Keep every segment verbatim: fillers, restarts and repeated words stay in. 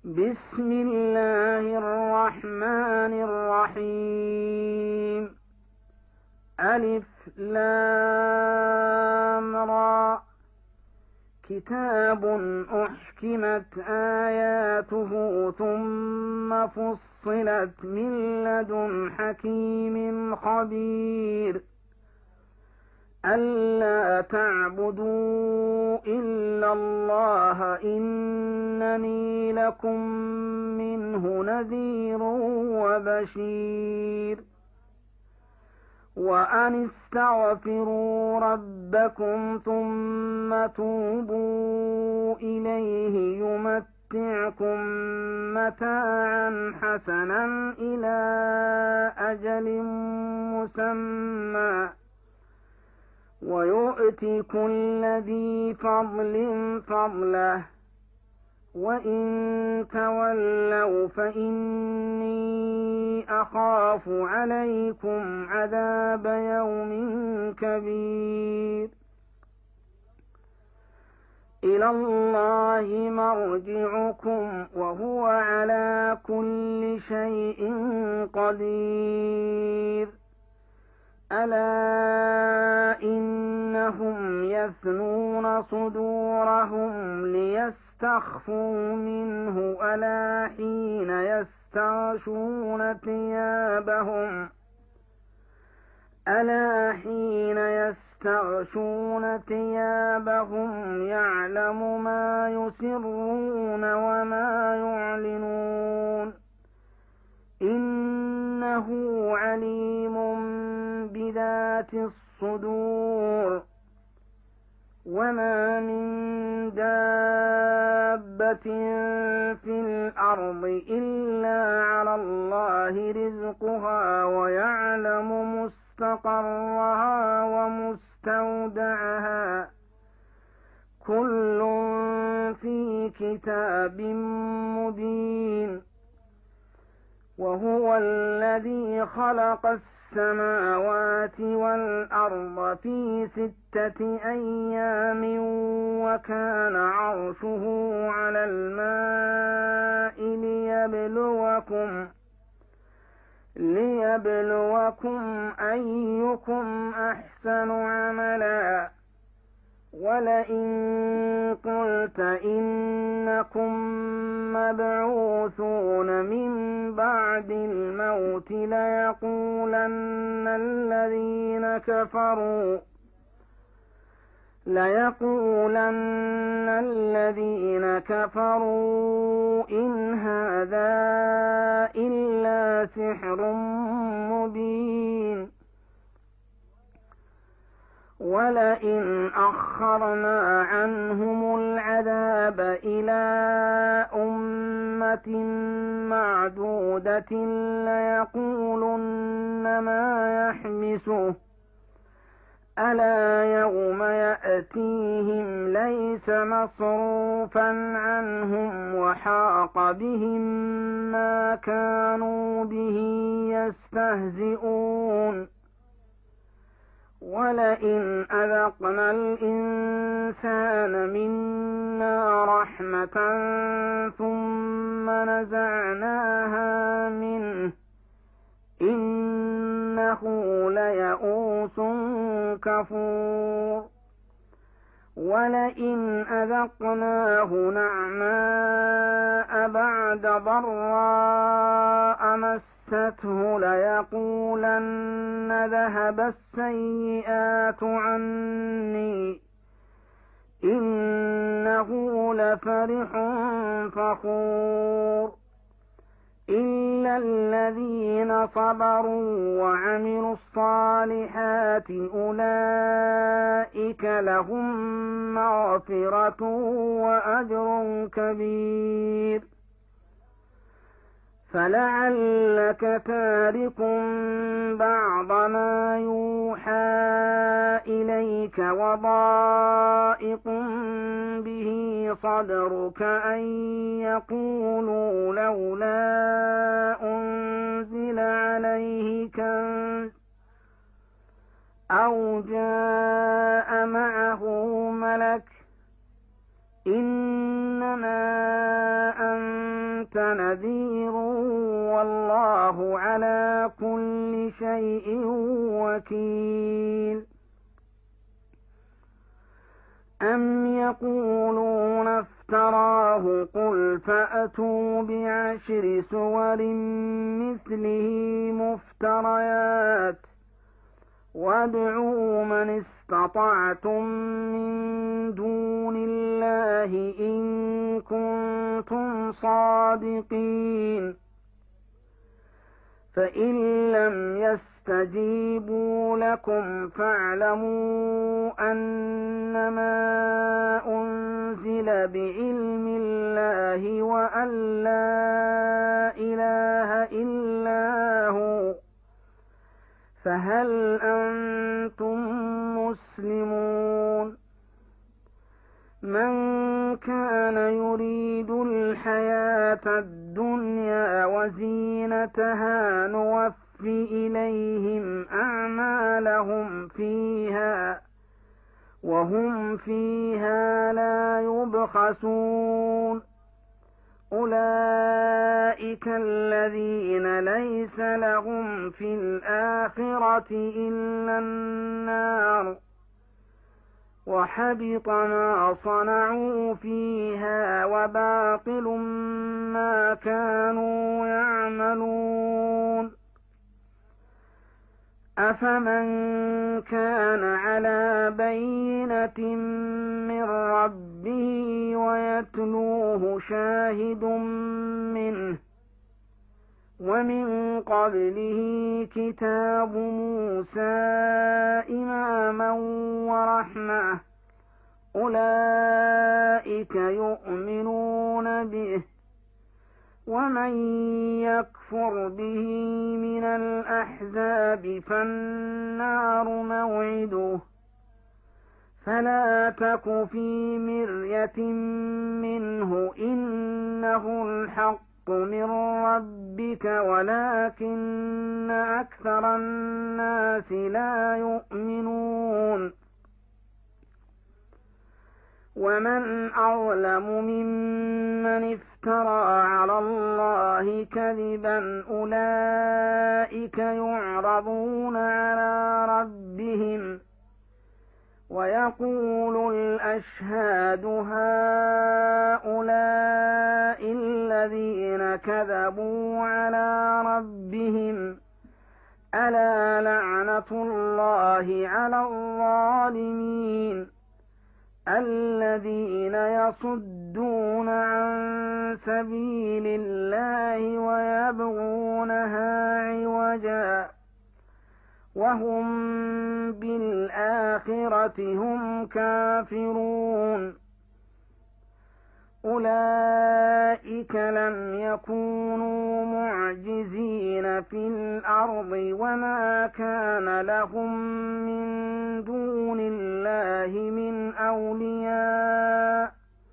بسم الله الرحمن الرحيم. ألف لام را. كتاب أحكمت آياته ثم فصلت من لدن حكيم خبير. ألا تعبدوا إلا الله إنني لكم منه نذير وبشير. وأن استغفروا ربكم ثم توبوا إليه يمتعكم متاعا حسنا إلى أجل مسمى ويؤتي كل ذي فضل فضله وإن تولوا فإني أخاف عليكم عذاب يوم كبير. إلى الله مرجعكم وهو على كل شيء قدير. ألا إنهم يثنون صدورهم ليستخفوا منه ألا حين يستغشون ثيابهم ألا حين يستغشون ثيابهم يعلم ما يسرون وما يعلنون إنه عليم بذات الصدور. وما من دابة في الأرض إلا على الله رزقها ويعلم مستقرها ومستودعها كل في كتاب مبين. وهو الذي خلق السماوات والأرض في ستة أيام وكان عرشه على الماء ليبلوكم ليبلوكم أيكم أحسن عملا. ولئن قلت إنكم مبعوثون من بعد الموت ليقولن الذين كفروا ليقولن الذين كفروا إن هذا إلا سحر مبين. ولئن أخرنا عنهم العذاب إلى أمة معدودة ليقولن ما يحبسه ألا يوم يأتيهم ليس مصروفا عنهم وحاق بهم ما كانوا به يستهزئون. ولئن أذقنا الإنسان منا رحمة ثم نزعناها منه إنه ليئوس كفور. ولئن أذقناه نعماء بعد ضراء مسته ليقولن ذهب السيئات عني إنه لفرح فخور. إلا الذين صبروا وعملوا الصالحات أولئك لهم مغفرة وأجر كبير. فلعلك تارك بعض ما يوحى إليك وضائق به صدرك أن يقولوا لولا أنزل عليه كنز أو جاء معه ملك إنما أنت نذير والله على كل شيء وكيل. أم يقولون افتراه قل فأتوا بعشر سور مثله مفتريات وادعوا من استطعتم من دون الله إن كنتم صادقين. فإن لم يستجيبوا لكم فاعلموا أنما أنزل بعلم الله وأن لا إله إلا هو فهل أنتم مسلمون؟ من كان يريد الحياة الدنيا وزينتها نوفي إليهم أعمالهم فيها وهم فيها لا يبخسون. أولئك الذين ليس لهم في الآخرة إلا النار وحبط ما صنعوا فيها وباطل ما كانوا يعملون. أفمن كان على بينة من ربه ويتلوه شاهد منه ومن قبله كتاب موسى إماما ورحمة أولئك يؤمنون به ومن يكفر به من الأحزاب فالنار موعده فلا تك في مرية منه إنه الحق من ربك ولكن أكثر الناس لا يؤمنون. ومن أظلم ممن افترى على الله كذبا أولئك يعرضون على ربهم ويقول الأشهاد هؤلاء الذين كذبوا على ربهم ألا لعنة الله على الظالمين الذين يصدون عن سبيل الله ويبغونها عوجا وهم بالآخرة هم كافرون. أولئك لم يكونوا معجزين في الأرض وما كان لهم من دون الله من أولياء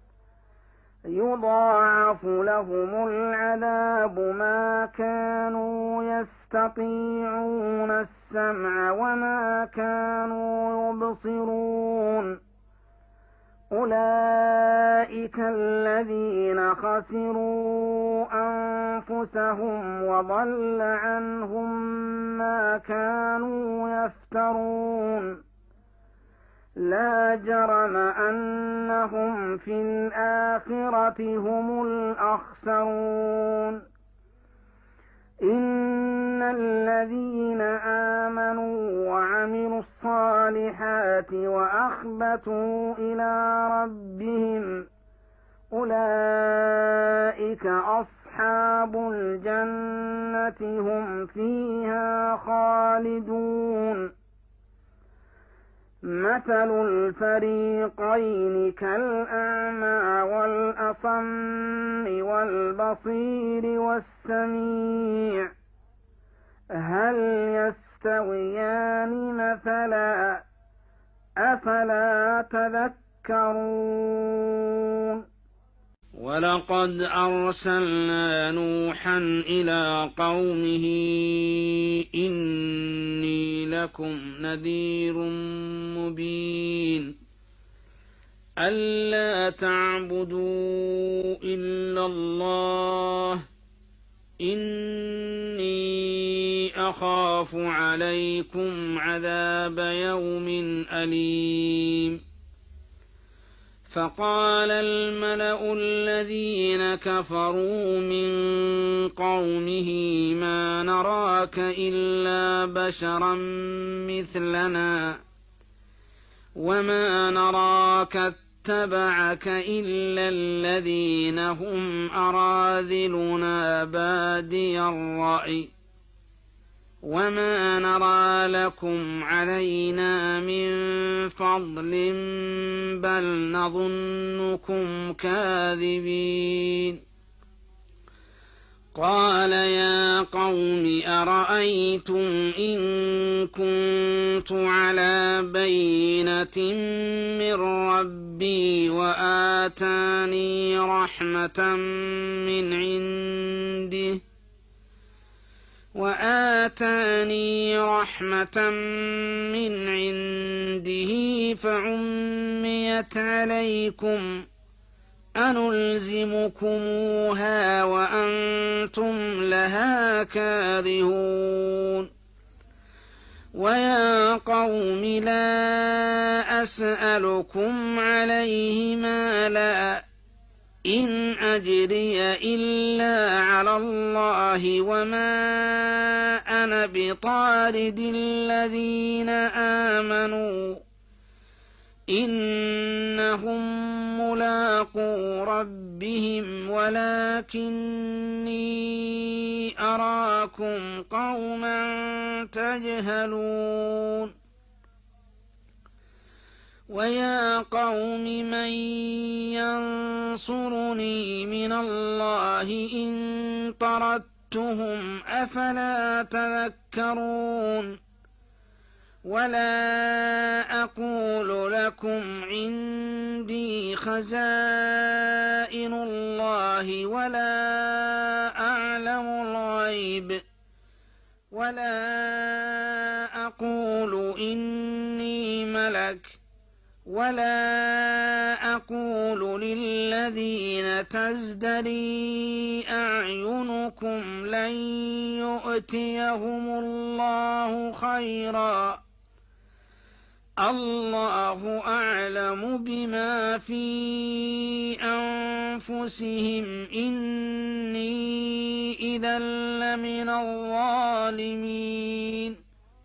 يضاعف لهم العذاب ما كانوا يستطيعون السمع وما كانوا يبصرون. أولئك الذين خسروا أنفسهم وضل عنهم ما كانوا يفترون. لا جرم أنهم في الآخرة هم الأخسرون. إن الذين آمنوا وعملوا الصالحات وأخبتوا إلى ربهم أولئك أصحاب الجنة هم فيها خالدون. مثل الفريقين كالأعمى والأصم والبصير والسميع هل يستويان مثلا أفلا تذكرون. ولقد أرسلنا نوحا إلى قومه إني لكم نذير مبين ألا تعبدوا إلا الله إني أخاف عليكم عذاب يوم أليم فقال الملأ الذين كفروا من قومه ما نراك إلا بشرا مثلنا وما نراك اتبعك إلا الذين هم أراذلنا بادي الرأي وما نرى لكم علينا من فضل بل نظنكم كاذبين قال يا قوم أرأيتم إن كنت على بينة من ربي وآتاني رحمة من عنده وآتاني رحمة من عنده فعميت عليكم أنلزمكموها وأنتم لها كارهون ويا قوم لا أسألكم عليه مالا إن أجري إلا على الله وما أنا بطارد الذين آمنوا إنهم ملاقو ربهم ولكني أراكم قوما تجهلون ويا قوم من ينصرني من الله إن طردتهم أفلا تذكرون ولا أقول لكم عندي خزائن الله ولا أعلم الغيب ولا أقول إني ملك ولا أقول للذين تزدري أعينكم لن يؤتيهم الله خيرا الله أعلم بما في أنفسهم إني إذا لمن الظالمين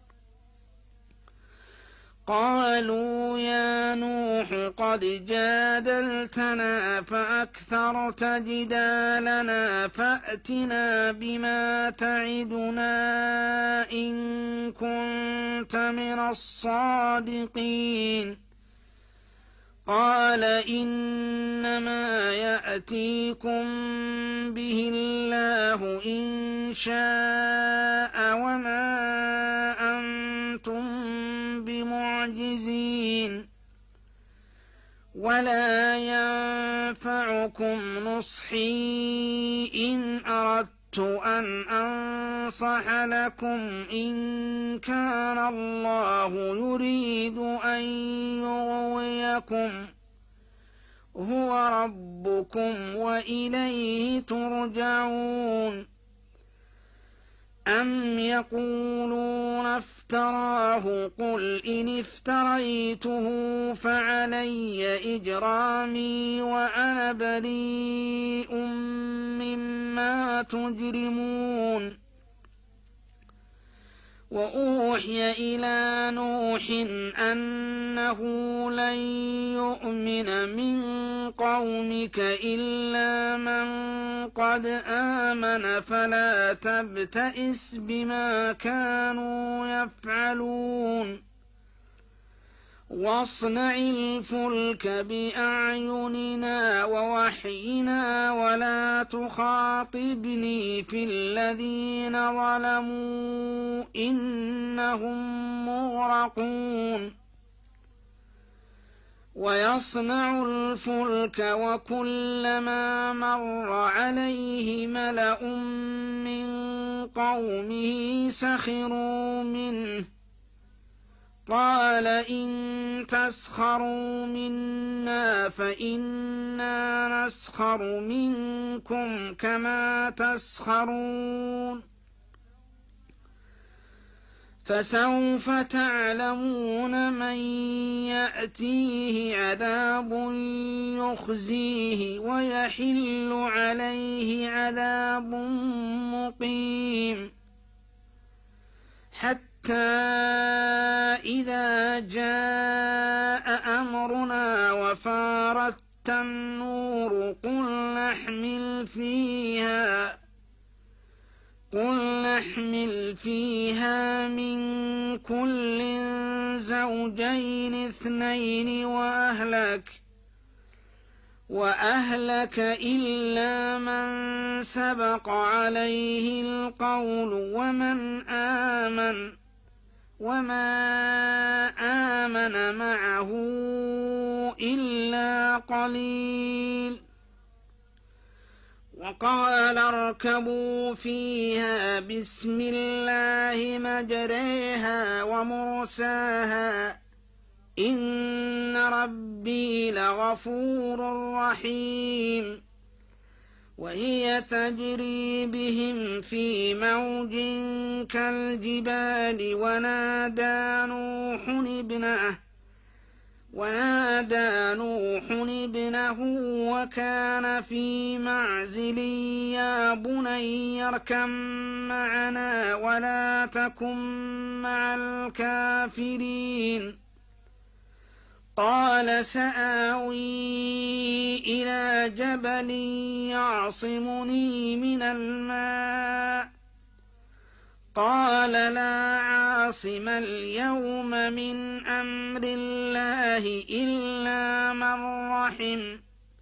قالوا يا نوح قد جادلتنا فأكثرت جدالنا فأتنا بما تعدنا إن كنت من الصادقين قال إنما يأتيكم به الله إن شاء وما أنتم بمعجزين ولا ينفعكم نصحي إن أردت أن أنصح لكم إن كان الله يريد أن يغويكم هو ربكم وإليه ترجعون أم يقولون افتراه قل إن افتريته فعلي إجرامي وأنا بريء مما تجرمون وأوحي إلى نوح أنه لن يؤمن من قومك إلا من قد آمن فلا تبتئس بما كانوا يفعلون واصنع الفلك بأعيننا ووحينا ولا تخاطبني في الذين ظلموا إنهم مغرقون ويصنع الفلك وكلما مر عليه ملأ من قومه سخروا منه قال إن تسخروا منا فإنا نسخر منكم كما تسخرون فسوف تعلمون من يأتيه عذاب يخزيه ويحل عليه عذاب مقيم حتى إذا جاء أمرنا وفارت النور قل نحمل فيها قل نحمل فيها من كل زوجين اثنين وأهلك وأهلك إلا من سبق عليه القول ومن آمن وما آمن معه إلا قليل وقال اركبوا فيها بسم الله مجريها ومرساها إن ربي لغفور رحيم وهي تجري بهم في موج كالجبال ونادى نوح ابنه ونادى نوح ابنه وكان في معزل يا بني اركب معنا ولا تكن مع الكافرين قال سآوي إلى جبل يعصمني من الماء قال لا عاصم اليوم من أمر الله إلا من رحم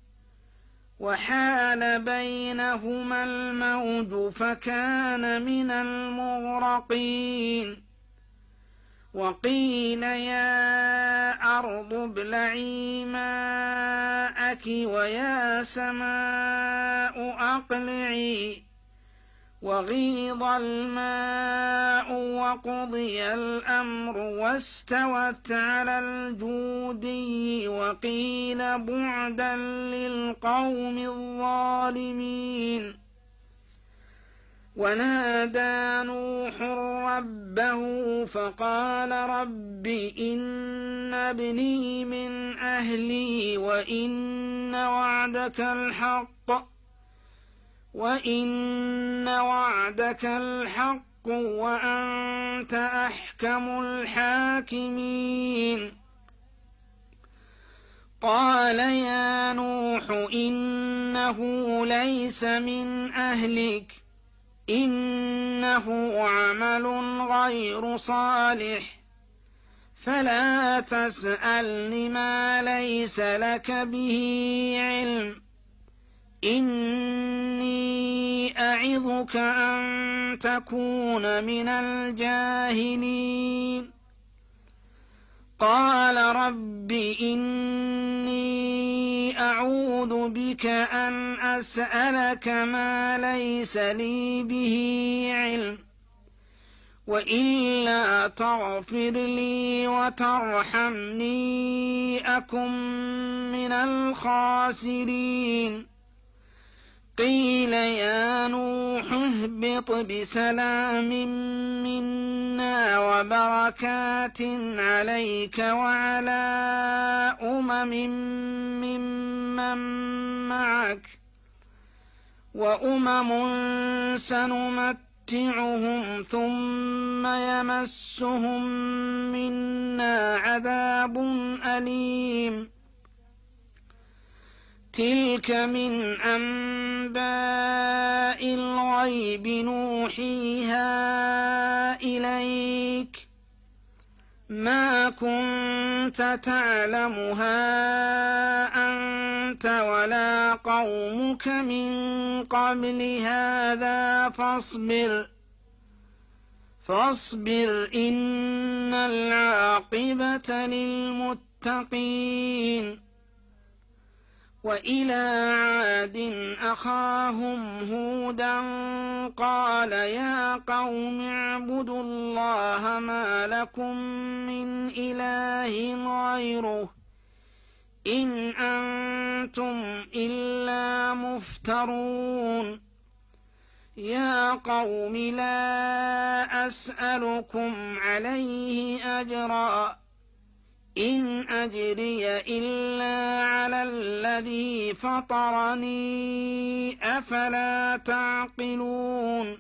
وحال بينهما الموج فكان من المغرقين وقيل يا أرض ابلعي ماءك ويا سماء أقلعي وغيض الماء وقضي الأمر واستوت على الجودي وقيل بعدا للقوم الظالمين ونادى نوح ربه فقال رب إن ابني من أهلي وإن وعدك الحق وإن وعدك الحق وأنت أحكم الحاكمين قال يا نوح إنه ليس من أهلك إنه عمل غير صالح فلا تسألن ما ليس لك به علم إني أعظك أن تكون من الجاهلين قال رب إني أعوذ بك أن أسألك ما ليس لي به علم وإلا تغفر لي وترحمني أكن من الخاسرين قيل يا نوح اهبط بسلام منا وبركات عليك وعلى أمم ممن معك وأمم سنمتعهم ثم يمسهم منا عذاب أليم تلك من أنباء الغيب نوحيها إليك ما كنت تعلمها أنت ولا قومك من قبل هذا فاصبر فاصبر إن العاقبة للمتقين وإلى عاد أخاهم هودا قال يا قوم اعبدوا الله ما لكم من إله غيره إن أنتم إلا مفترون يا قوم لا أسألكم عليه أجرا إن أجري إلا على الذي فطرني أفلا تعقلون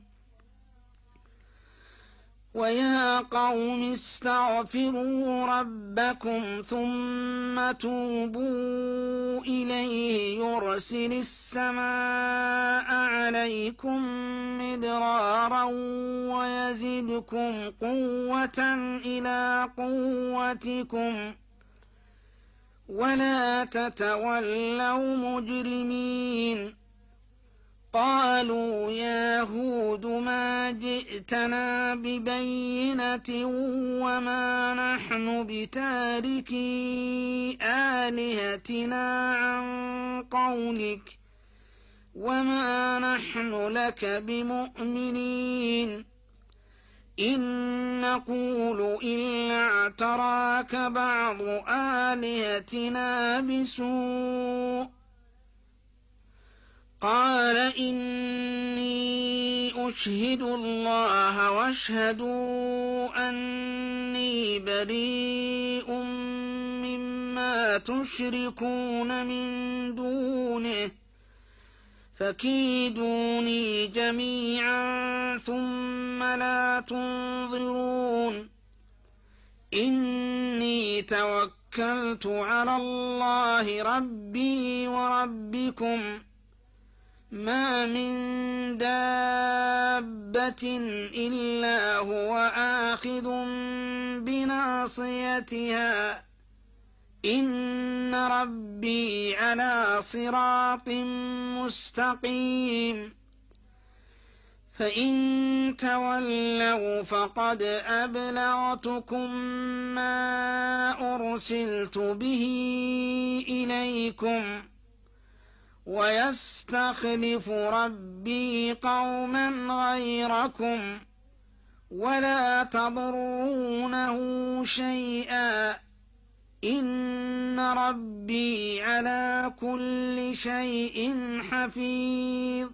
ويا قوم استغفروا ربكم ثم توبوا إليه يرسل السماء عليكم مدرارا ويزدكم قوة إلى قوتكم ولا تتولوا مجرمين قالوا يا هود ما جئتنا ببينة وما نحن بتاركي آلهتنا عن قولك وما نحن لك بمؤمنين إن نقول إلا اعتراك بعض آلهتنا بسوء قال إني أشهد الله واشهدوا أني بريء مما تشركون من دونه فكيدوني جميعا ثم لا تنظرون إني توكلت على الله ربي وربكم ما من دابة إلا هو آخذ بناصيتها إن ربي على صراط مستقيم فإن تولوا فقد أبلغتكم ما أرسلت به إليكم ويستخلف ربي قوما غيركم ولا تضرونه شيئا إن ربي على كل شيء حفيظ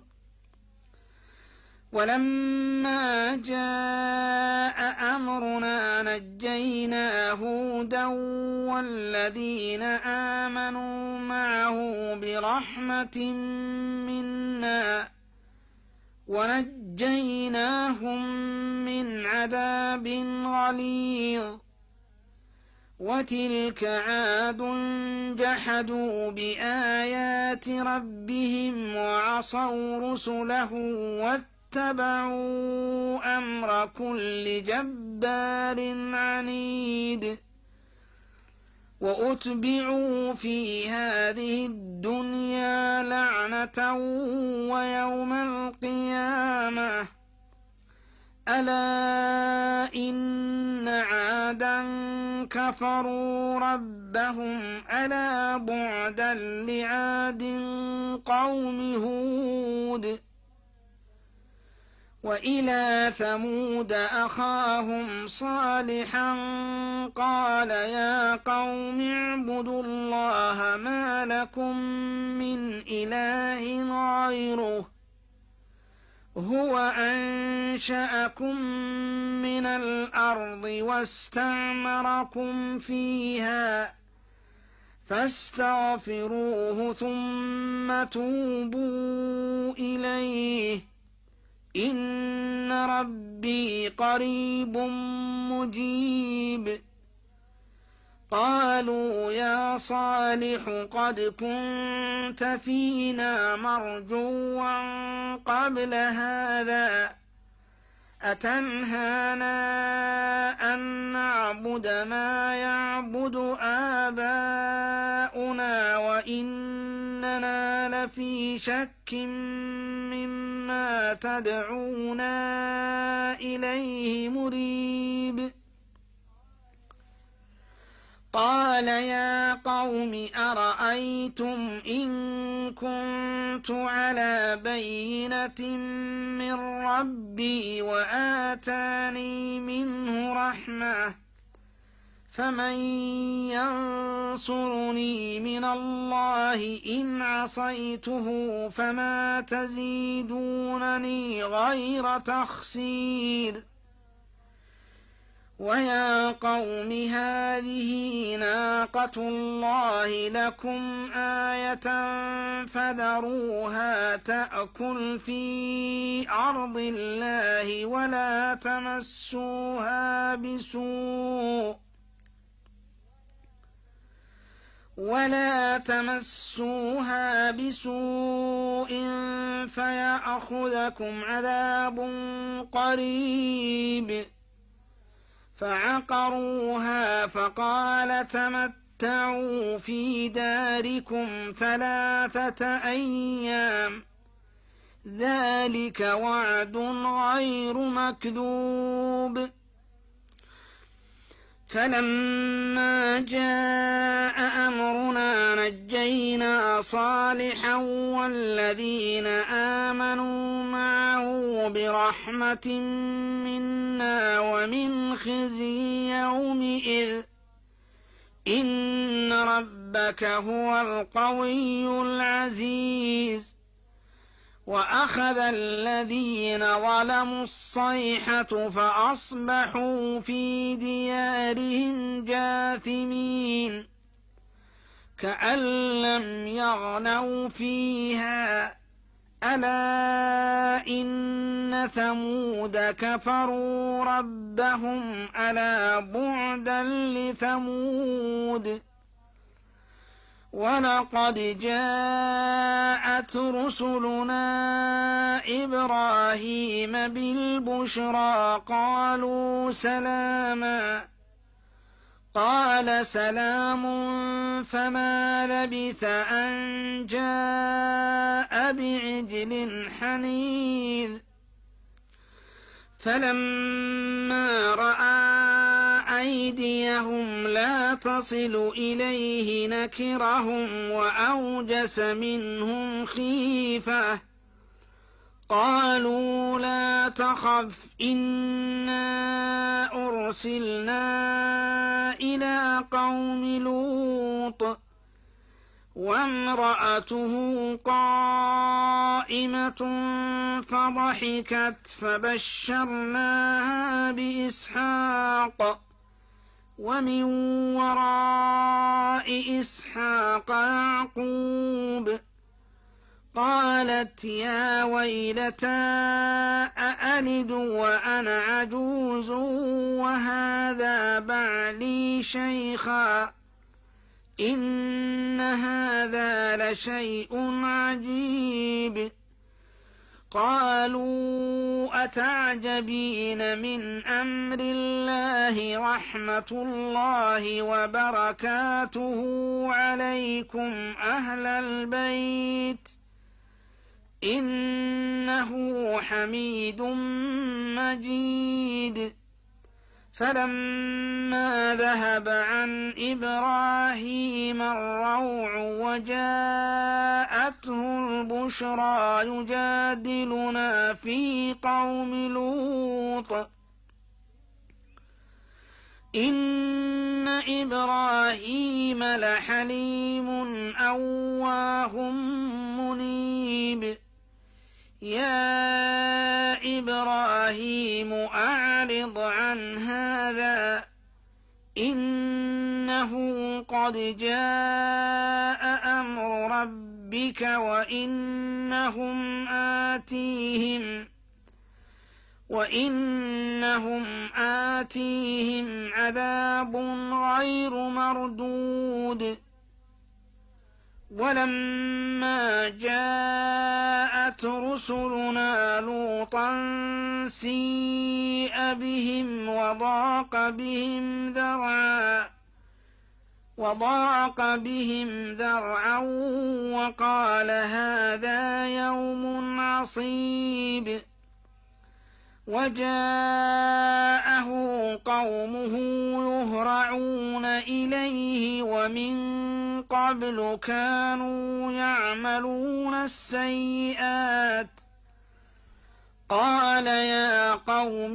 ولما جاء أمرنا نجينا هودا والذين آمنوا معه برحمة منا ونجيناهم من عذاب غليظ وتلك عاد جحدوا بآيات ربهم وعصوا رسله واتبعوا أمر كل جبار عنيد وأتبعوا في هذه الدنيا لعنة ويوم القيامة ألا إن عادا كفروا ربهم ألا بعدا لعاد قوم هود وإلى ثمود أخاهم صالحا قال يا قوم اعبدوا الله ما لكم من إله غيره هو أنشأكم من الأرض واستعمركم فيها فاستغفروه ثم توبوا إليه إن ربي قريب مجيب قالوا يا صالح قد كنت فينا مرجوا قبل هذا أتنهانا أن نعبد ما يعبد آباؤنا وإننا لفي شك مما تدعونا إليه مريب قال يا قوم أرأيتم إن كنت على بينة من ربي وآتاني منه رحمة فمن ينصرني من الله إن عصيته فما تزيدونني غير تخسير ويا قوم هذه ناقة الله لكم آية فذروها تأكل في أرض الله ولا تمسوها بسوء ولا تمسوها بسوء فيأخذكم عذاب قريب فعقروها فقال تمتعوا في داركم ثلاثة أيام ذلك وعد غير مكذوب فلما جاء أمرنا نجينا صالحا والذين آمنوا معه برحمة منا ومن خزي يومئذ إن ربك هو القوي العزيز وأخذ الذين ظلموا الصيحة فأصبحوا في ديارهم جاثمين كأن لم يغنوا فيها ألا إن ثمود كفروا ربهم ألا بعدا لثمود ولقد جاءت رسلنا إبراهيم بالبشرى قالوا سلاما قال سلام فما لبث أن جاء بعجل حنيذ فلما رأى أيديهم لا تصل إليه نكرهم وأوجس منهم خيفة قالوا لا تخف إنا أرسلنا إلى قوم لوط وامرأته قائمة فضحكت فبشرناها بإسحاق ومن وراء إسحاق يعقوب قالت يا ويلتى أألد وأنا عجوز وهذا بعلي شيخا إن هذا لشيء عجيب قالوا أتعجبين من أمر الله رحمة الله وبركاته عليكم أهل البيت إنه حميد مجيد فلما ذهب عن إبراهيم الروع وجاءته البشرى يجادلنا في قوم لوط إن إبراهيم لحليم أواه منيب يا إبراهيم أعرض عن هذا إنه قد جاء أمر ربك وإنهم آتيهم وإنهم آتيهم عذاب غير مردود ولما جاءت رسلنا لوطا سيء بهم وضاق بهم ذرعا وضاق بهم ذرعا وقال هذا يوم عصيب وجاءه قومه يهرعون إليه ومن قبل كانوا يعملون السيئات قال يا قوم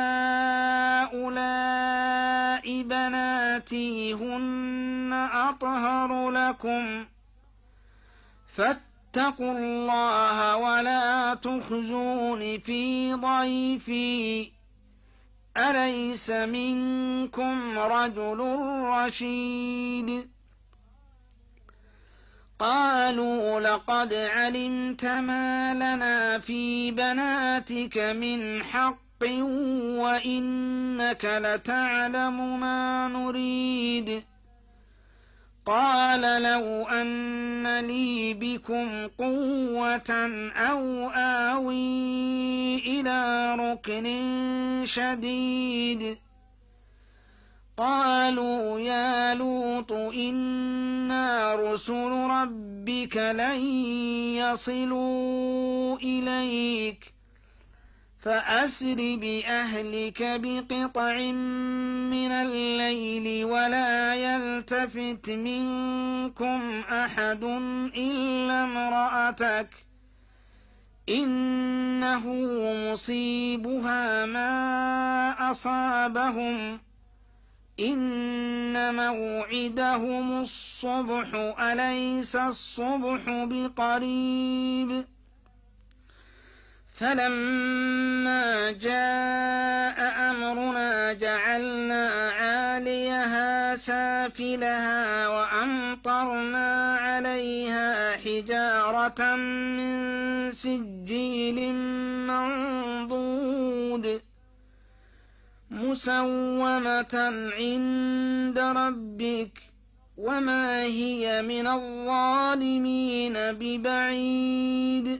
هؤلاء بناتي هن أطهر لكم فاتقوا الله ولا تخزون في ضيفي أليس منكم رجل رشيد قالوا لقد علمت ما لنا في بناتك من حق وإنك لتعلم ما نريد قال لو أن لي بكم قوة أو آوي إلى ركن شديد قالوا يا لوط إنا رسل ربك لن يصلوا إليك فأسر بأهلك بقطع من الليل ولا يلتفت منكم أحد إلا امرأتك إنه مصيبها ما أصابهم إن موعدهم الصبح أليس الصبح بقريب فلما جاء أمرنا جعلنا عاليها سافلها وأمطرنا عليها حجارة من سجيل منضود مسومة عند ربك وما هي من الظالمين ببعيد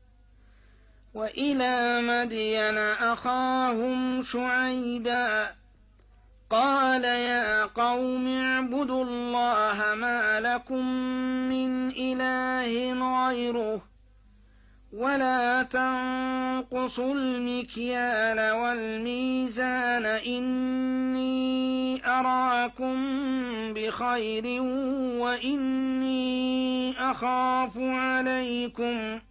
وإلى مدين أخاهم شعيبا قال يا قوم اعبدوا الله ما لكم من إله غيره ولا تنقصوا المكيال والميزان إني أراكم بخير وإني أخاف عليكم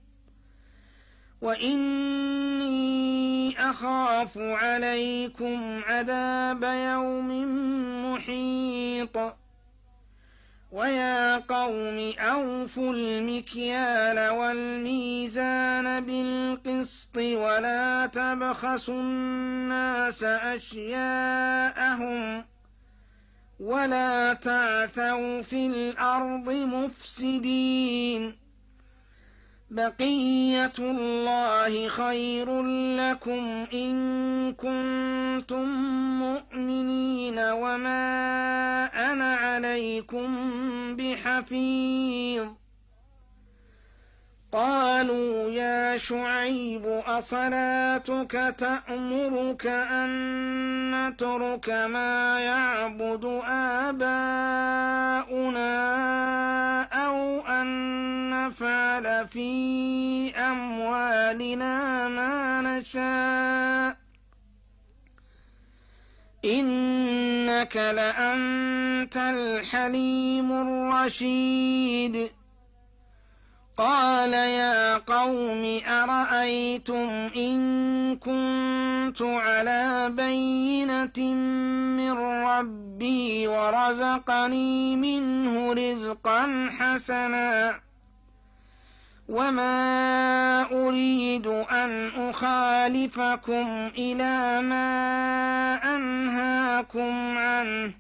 وإني أخاف عليكم عذاب يوم محيط ويا قوم أوفوا المكيال والميزان بالقسط ولا تبخسوا الناس أشياءهم ولا تعثوا في الأرض مفسدين بقية الله خير لكم إن كنتم مؤمنين وما أنا عليكم بحفيظ قالوا يا شعيب أصلاتك تأمرك أن نترك ما يعبد آباؤنا أو أن نفعل في أموالنا ما نشاء إنك لأنت الحليم الرشيد قال يا قوم أرأيتم إن كنت على بينة من ربي ورزقني منه رزقا حسنا وما أريد أن أخالفكم إلى ما أنهاكم عنه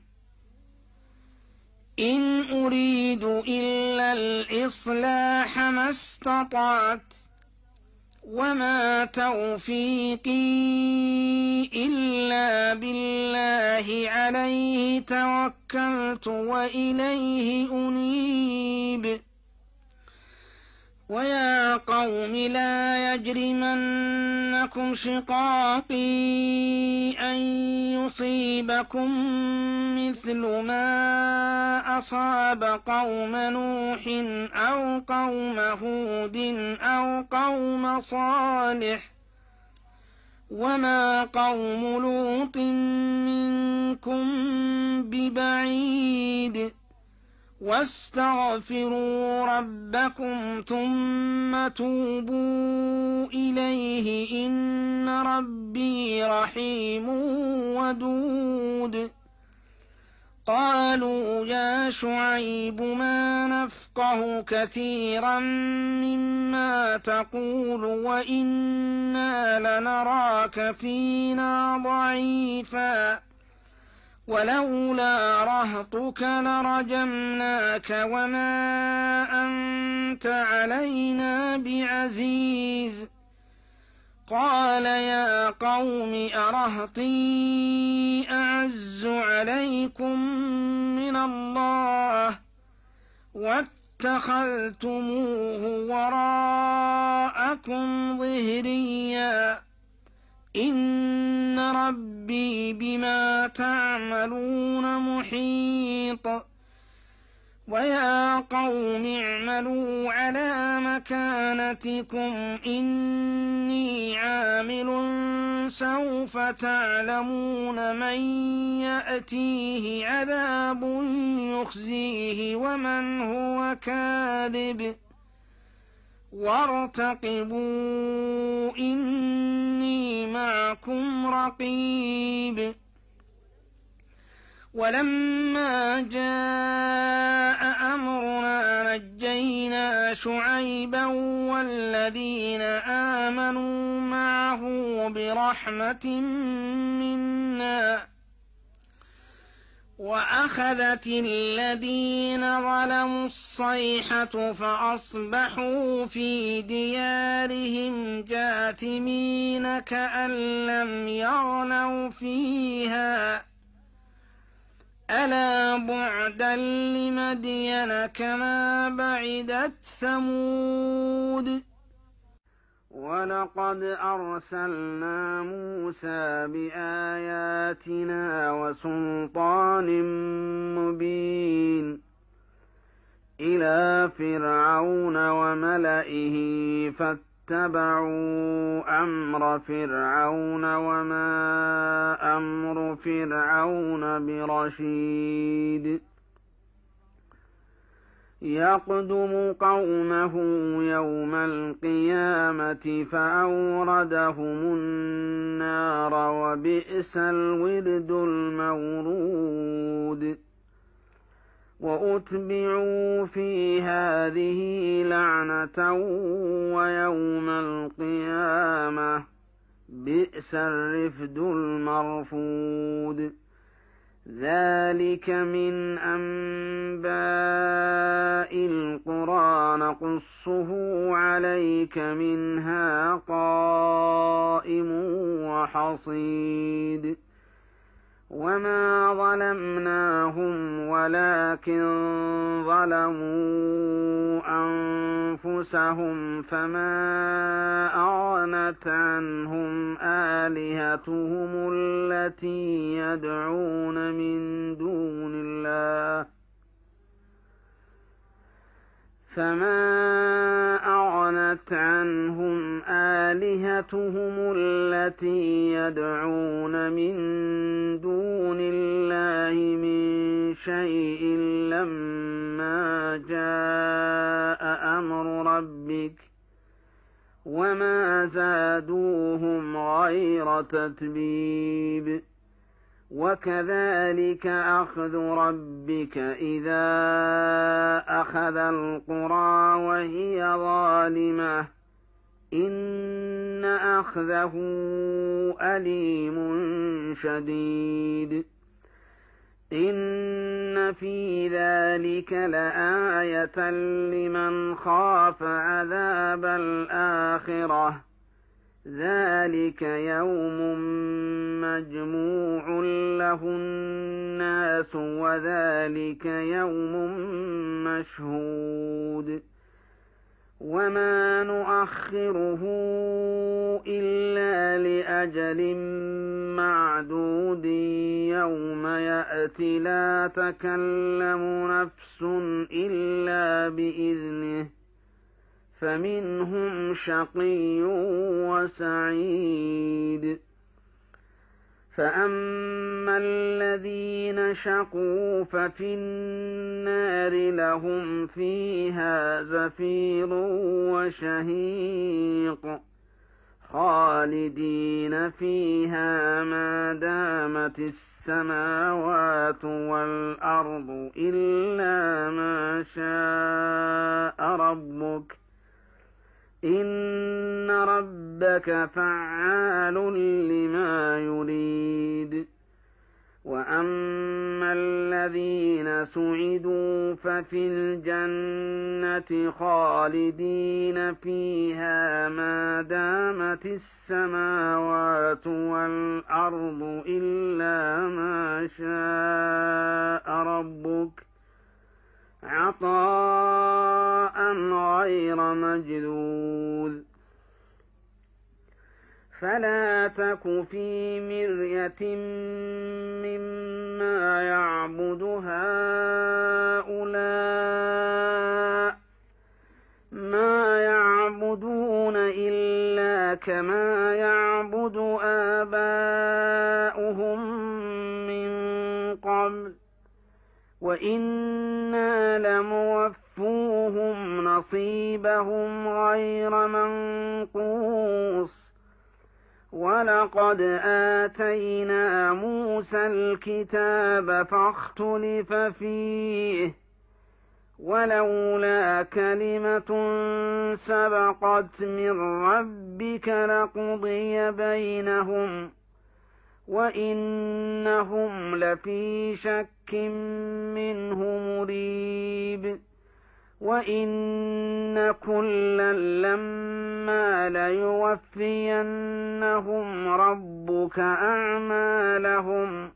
إن أريد إلا الإصلاح ما استطعت وما توفيقي إلا بالله عليه توكلت وإليه أنيب ويا قوم لا يجرمنكم شقاقي أن يصيبكم مثل ما أصاب قوم نوح أو قوم هود أو قوم صالح وما قوم لوط منكم ببعيد واستغفروا ربكم ثم توبوا إليه إن ربي رحيم ودود قالوا يا شعيب ما نفقه كثيرا مما تقول وإنا لنراك فينا ضعيفا ولولا رهطك لرجمناك وما أنت علينا بعزيز قال يا قوم أرهطي أعز عليكم من الله واتخذتموه وراءكم ظهريا إن ربي بما تعملون محيط ويا قوم اعملوا على مكانتكم إني عامل سوف تعلمون من يأتيه عذاب يخزيه ومن هو كاذب وارتقبوا إني معكم رقيب ولما جاء أمرنا نجينا شعيبا والذين آمنوا معه برحمة منا وأخذت الذين ظلموا الصيحة فأصبحوا في ديارهم جاثمين كأن لم يغنوا فيها ألا بعدا لمدين كما بعدت ثمود ولقد أرسلنا موسى بآياتنا وسلطان مبين إلى فرعون وملئه فاتبعوا أمر فرعون وما أمر فرعون برشيد يقدم قومه يوم القيامة فأوردهم النار وبئس الورد المورود وأتبعوا في هذه لعنة ويوم القيامة بئس الرفد المرفود ذلك من أنباء القرى نقصه عليك منها قائم وحصيد وما ظلمناهم ولكن ظلموا أنفسهم فما أغنت عنهم آلهتهم التي يدعون من دون الله فما أغنت عنهم آلهتهم التي يدعون من دون الله من شيء لما جاء أمر ربك وما زادوهم غير تتبيب وكذلك أخذ ربك إذا أخذ القرى وهي ظالمة إن أخذه أليم شديد إن في ذلك لآية لمن خاف عذاب الآخرة ذلك يوم مجموع له الناس وذلك يوم مشهود وما نؤخره إلا لأجل معدود يوم يأتي لا تكلم نفس إلا بإذنه فمنهم شقي وسعيد يريد فأما الذين شقوا ففي النار لهم فيها زفير وشهيق خالدين فيها ما دامت السماوات والأرض إلا ما شاء ربك إن ربك فعال لما يريد وأما الذين سعدوا ففي الجنة خالدين فيها ما دامت السماوات والأرض إلا ما شاء ربك عطاء غير مجذوذ فلا تك في مرية مما يعبد هؤلاء ما يعبدون إلا كما يعبد آباؤهم من قبل وإنا لموفوهم نصيبهم غير منقوص ولقد آتينا موسى الكتاب فاختلف فيه ولولا كلمة سبقت من ربك لقضي بينهم وإنهم لفي شك منه مريب وإن كلا لما ليوفينهم ربك أعمالهم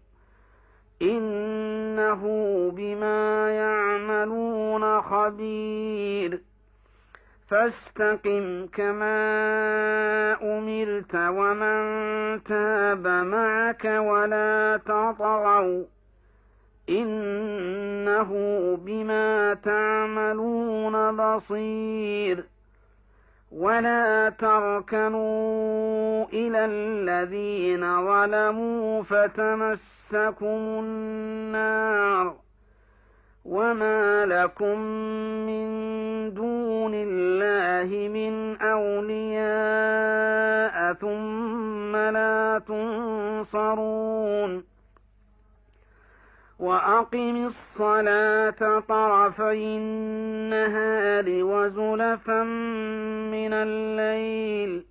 إنه بما يعملون خبير فاستقم كما أمرت ومن تاب معك ولا تطغوا إنه بما تعملون بصير ولا تركنوا إلى الذين ظلموا فتمسكم النار وما لكم من دون الله من أولياء ثم لا تنصرون وأقم الصلاة طرفي النهار وزلفا من الليل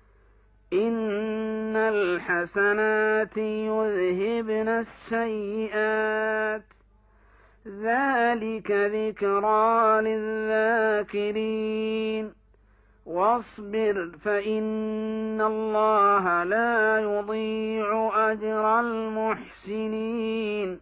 إن الحسنات يذهبن السيئات ذلك ذكرى للذاكرين واصبر فإن الله لا يضيع أجر المحسنين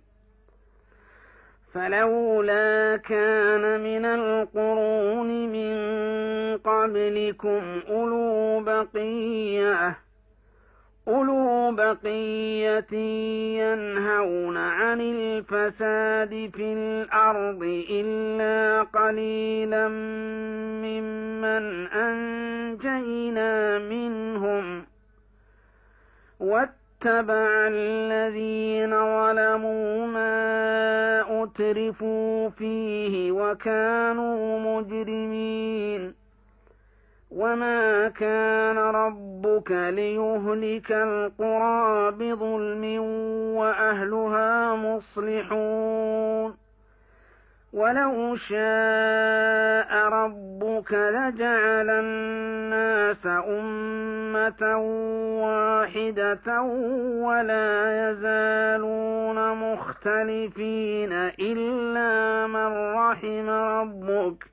فلولا كان من القرون من قبلكم أولو بقية أولو بقية ينهون عن الفساد في الأرض إلا قليلا ممن أنجينا منهم واتبع الذين ظلموا ما أترفوا فيه وكانوا مجرمين وما كان ربك ليهلك القرى بظلم وأهلها مصلحون ولو شاء ربك لجعل الناس أمة واحدة ولا يزالون مختلفين إلا من رحم ربك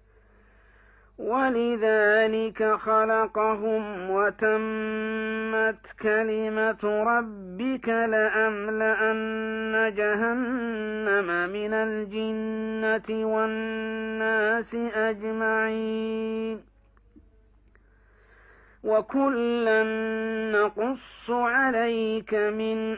ولذلك خلقهم وتمت كلمة ربك لأملأن جهنم من الجنة والناس أجمعين وكلا نقص عليك من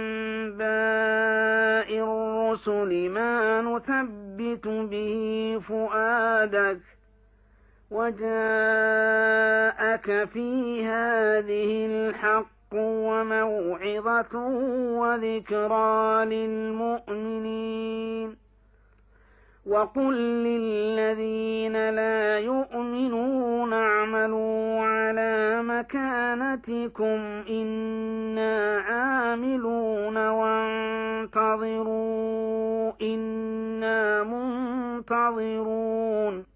أنباء الرسل ما نثبت به فؤادك وجاءك في هذه الحق وموعظة وذكرى للمؤمنين. وقل للذين لا يؤمنون اعملوا على مكانتكم إنا عاملون وانتظروا إنا منتظرون.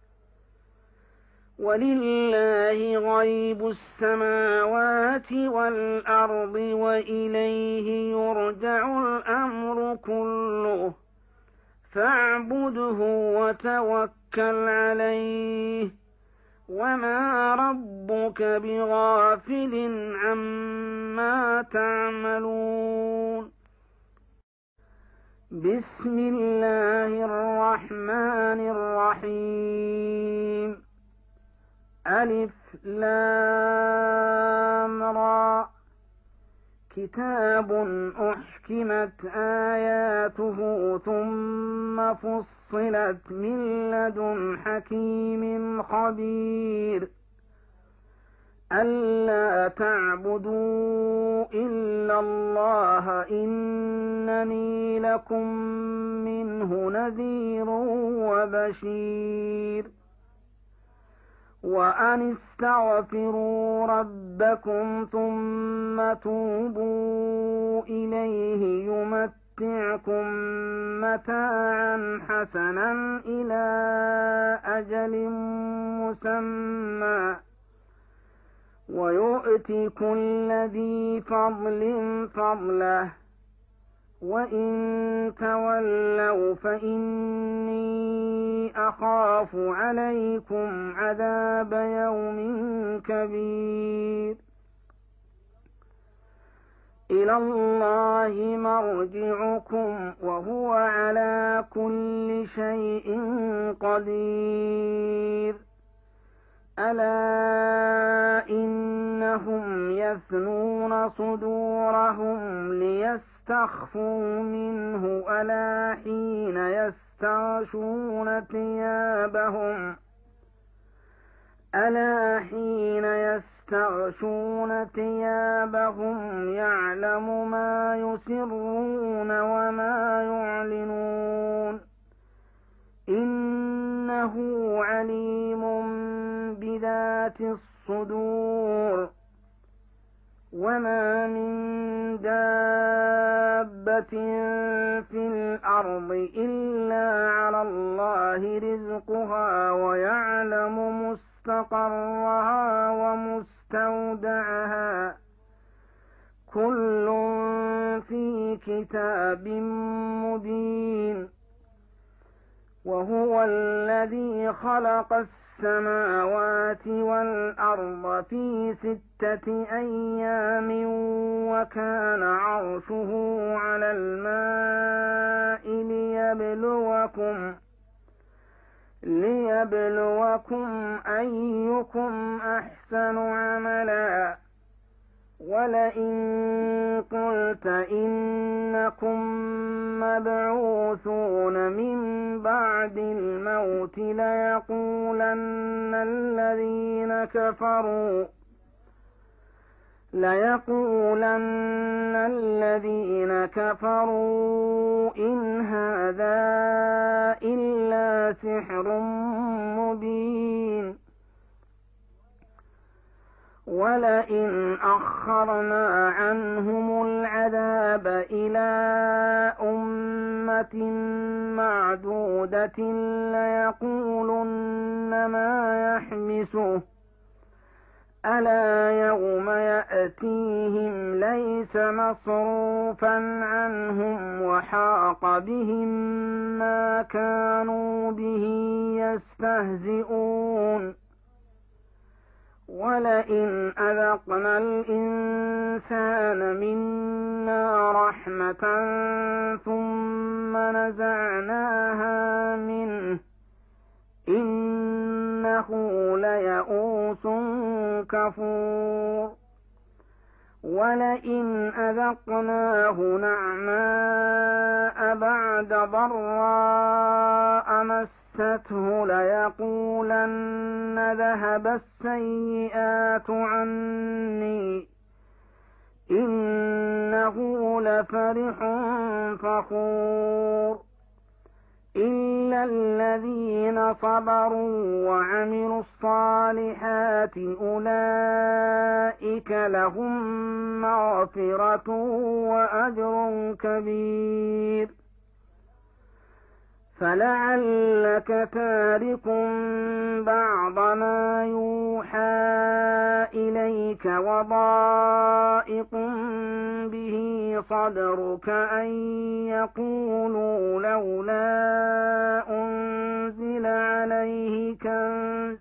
ولله غيب السماوات والأرض وإليه يرجع الأمر كله فاعبده وتوكل عليه وما ربك بغافل عما تعملون. بسم الله الرحمن الرحيم. ألف لام را. كتاب أحكمت آياته ثم فصلت من لدن حكيم خبير. ألا تعبدوا إلا الله إنني لكم منه نذير وبشير. وأن استغفروا ربكم ثم توبوا إليه يمتعكم متاعا حسنا إلى أجل مسمى ويؤتي كل ذي فضل فضله وإن تولوا فإني أخاف عليكم عذاب يوم كبير. إلى الله مرجعكم وهو على كل شيء قدير. ألا إنهم يثنون صدورهم ليستخفوا منه ألا حين يستغشون ثيابهم ألا حين يستغشون ثيابهم يعلم ما يسرون وما يعلنون إنه عليم بذات الصدور. وما من دابة في الأرض إلا على الله رزقها ويعلم مستقرها ومستودعها كل في كتاب مبين. وهو الذي خلق السماوات والأرض في ستة أيام وكان عرشه على الماء ليبلوكم ليبلوكم أيكم أحسن عملا. ولئن قلت إنكم مبعوثون من بعد الموت ليقولن الذين كفروا ليقولن الذين كفروا إن هذا إلا سحر مبين. ولئن أخرنا عنهم العذاب إلى أمة معدودة ليقولن ما يحبسه ألا يوم يأتيهم ليس مصروفا عنهم وحاق بهم ما كانوا به يستهزئون. ولئن أذقنا الإنسان منا رحمة ثم نزعناها منه إنه ليئوس كفور. ولئن أذقناه نعماء بعد ضراء مسته ليقولن ذهب السيئات عني إنه لفرح فخور إلا الذين صبروا وعملوا الصالحات أولئك لهم مغفرة وأجر كبير فلعلك تارك بعض ما يوحى إليك وضائق به صدرك أن يقولوا لولا أنزل عليه كنز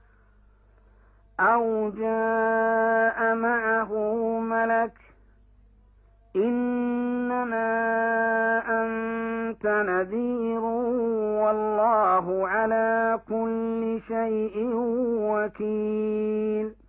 أو جاء معه ملك إنما أنت نذير والله على كل شيء وكيل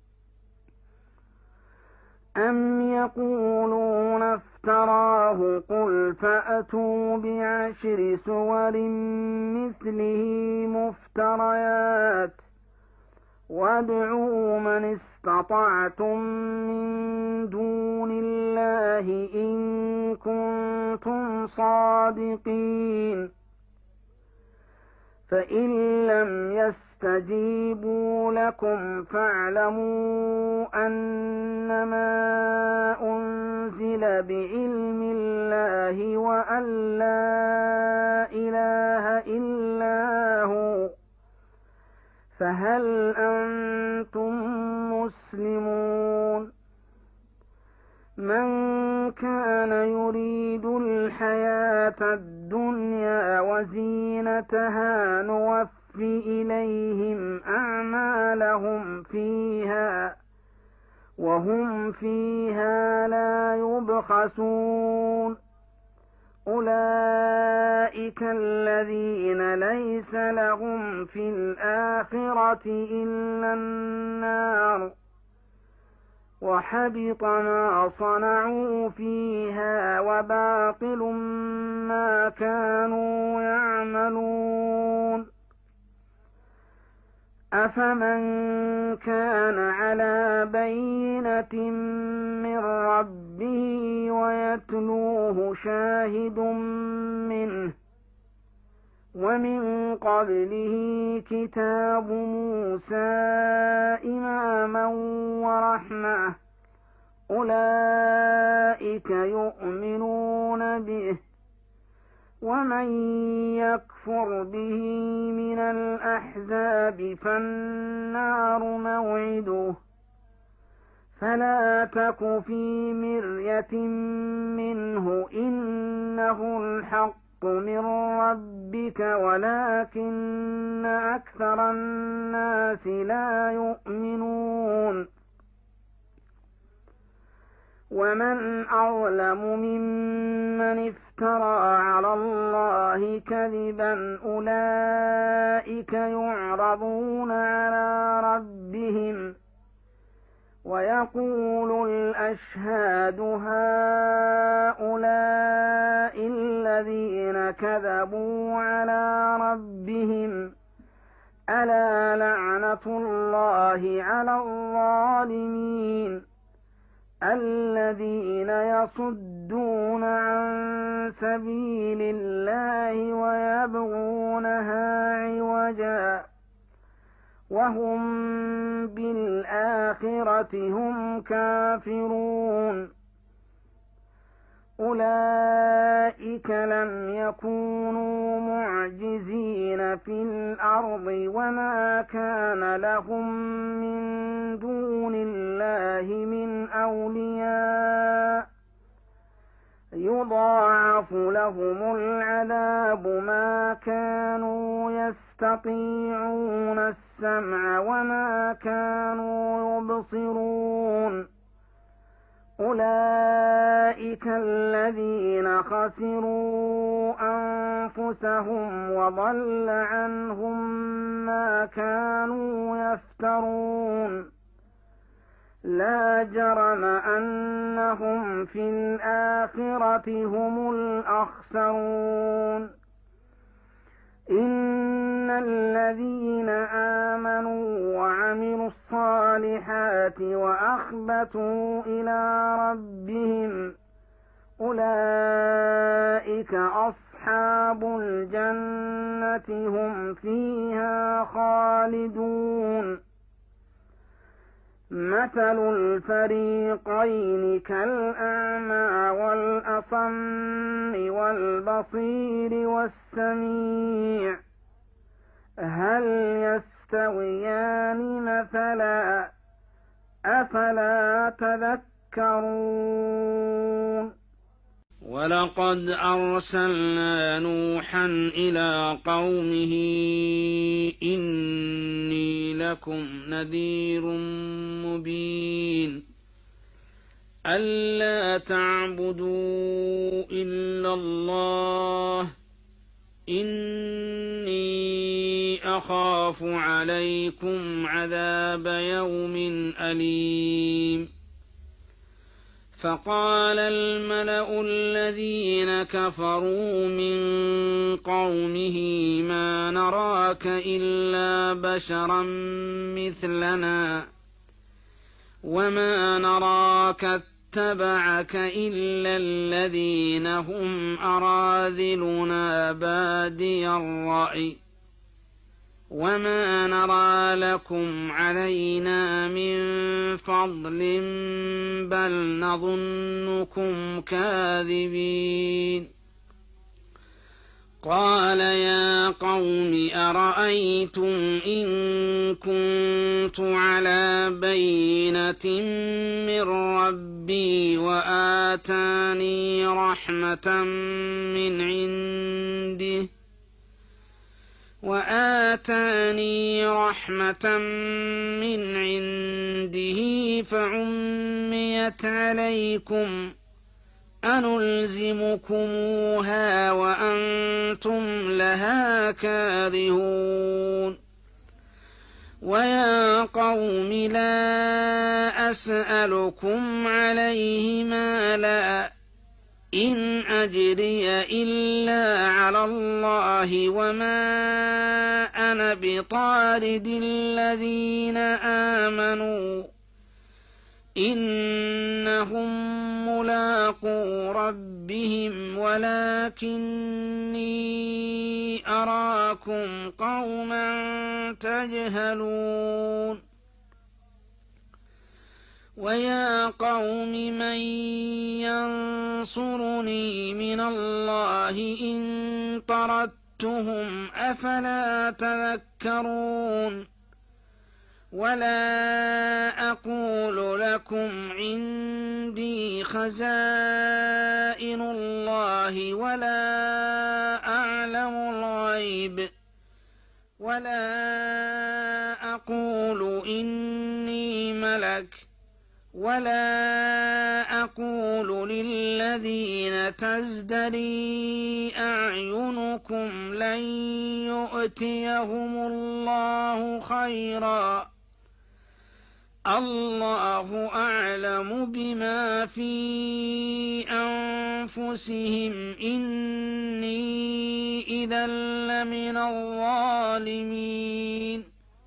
أم يقولون افتراه قل فأتوا بعشر سور مثله مفتريات وادعوا من استطعتم من دون الله إن كنتم صادقين فإن لم يستجيبوا لكم فاعلموا أنما أنزل بعلم الله وأن لا إله إلا هو فهل أنتم مسلمون من كان يريد الحياة الدنيا وزينتها نوفي إليهم أعمالهم فيها وهم فيها لا يبخسون أولئك الذين ليس لهم في الآخرة إلا النار وحبط ما صنعوا فيها وباطل ما كانوا يعملون أفمن كان على بينة من ربه ويتلوه شاهد منه ومن قبله كتاب موسى إماما ورحمة أولئك يؤمنون به ومن يكفر به من الأحزاب فالنار موعده فلا تك في مرية منه إنه الحق من ربك ولكن أكثر الناس لا يؤمنون ومن أظلم ممن افترى على الله كذبا أولئك يعرضون على ربهم ويقول الأشهاد هؤلاء الذين كذبوا على ربهم ألا لعنة الله على الظالمين الذين يصدون عن سبيل الله ويبغونها عوجا وهم بالآخرة هم كافرون أولئك لم يكونوا معجزين في الأرض وما كان لهم من دون الله من أولياء يضاعف لهم العذاب ما كانوا يستطيعون السمع وما كانوا يبصرون أولئك الذين خسروا أنفسهم وضل عنهم ما كانوا يفترون لا جرم أنهم في الآخرة هم الأخسرون إن الذين آمنوا وعملوا الصالحات وأخبتوا إلى ربهم أولئك أصحاب الجنة هم فيها خالدون. مثل الفريقين كالأعمى والأصم والبصير والسميع هل يستويان مثلا أفلا تذكرون. ولقد أرسلنا نوحا إلى قومه إني لكم نذير مبين ألا تعبدوا إلا الله إني أخاف عليكم عذاب يوم أليم. فقال الملأ الذين كفروا من قومه ما نراك إلا بشرا مثلنا وما نراك اتبعك إلا الذين هم أراذلنا بادي الرأي وما نرى لكم علينا من فضل بل نظنكم كاذبين. قال يا قوم أرأيتم إن كنت على بينة من ربي وآتاني رحمة من عنده وآتاني رحمة من عنده فعميت عليكم أنلزمكموها وأنتم لها كارهون. ويا قوم لا أسألكم عليه مالا إن أجري إلا على الله وما أنا بطارد الذين آمنوا إنهم ملاقو ربهم ولكني أراكم قوما تجهلون. ويا قوم من ينصرني من الله إن طردتهم أفلا تذكرون. ولا أقول لكم عندي خزائن الله ولا أعلم الغيب ولا أقول إني ملك ولا أقول للذين تزدري أعينكم لن يؤتيهم الله خيرا الله أعلم بما في أنفسهم إني إذا لمن الظالمين.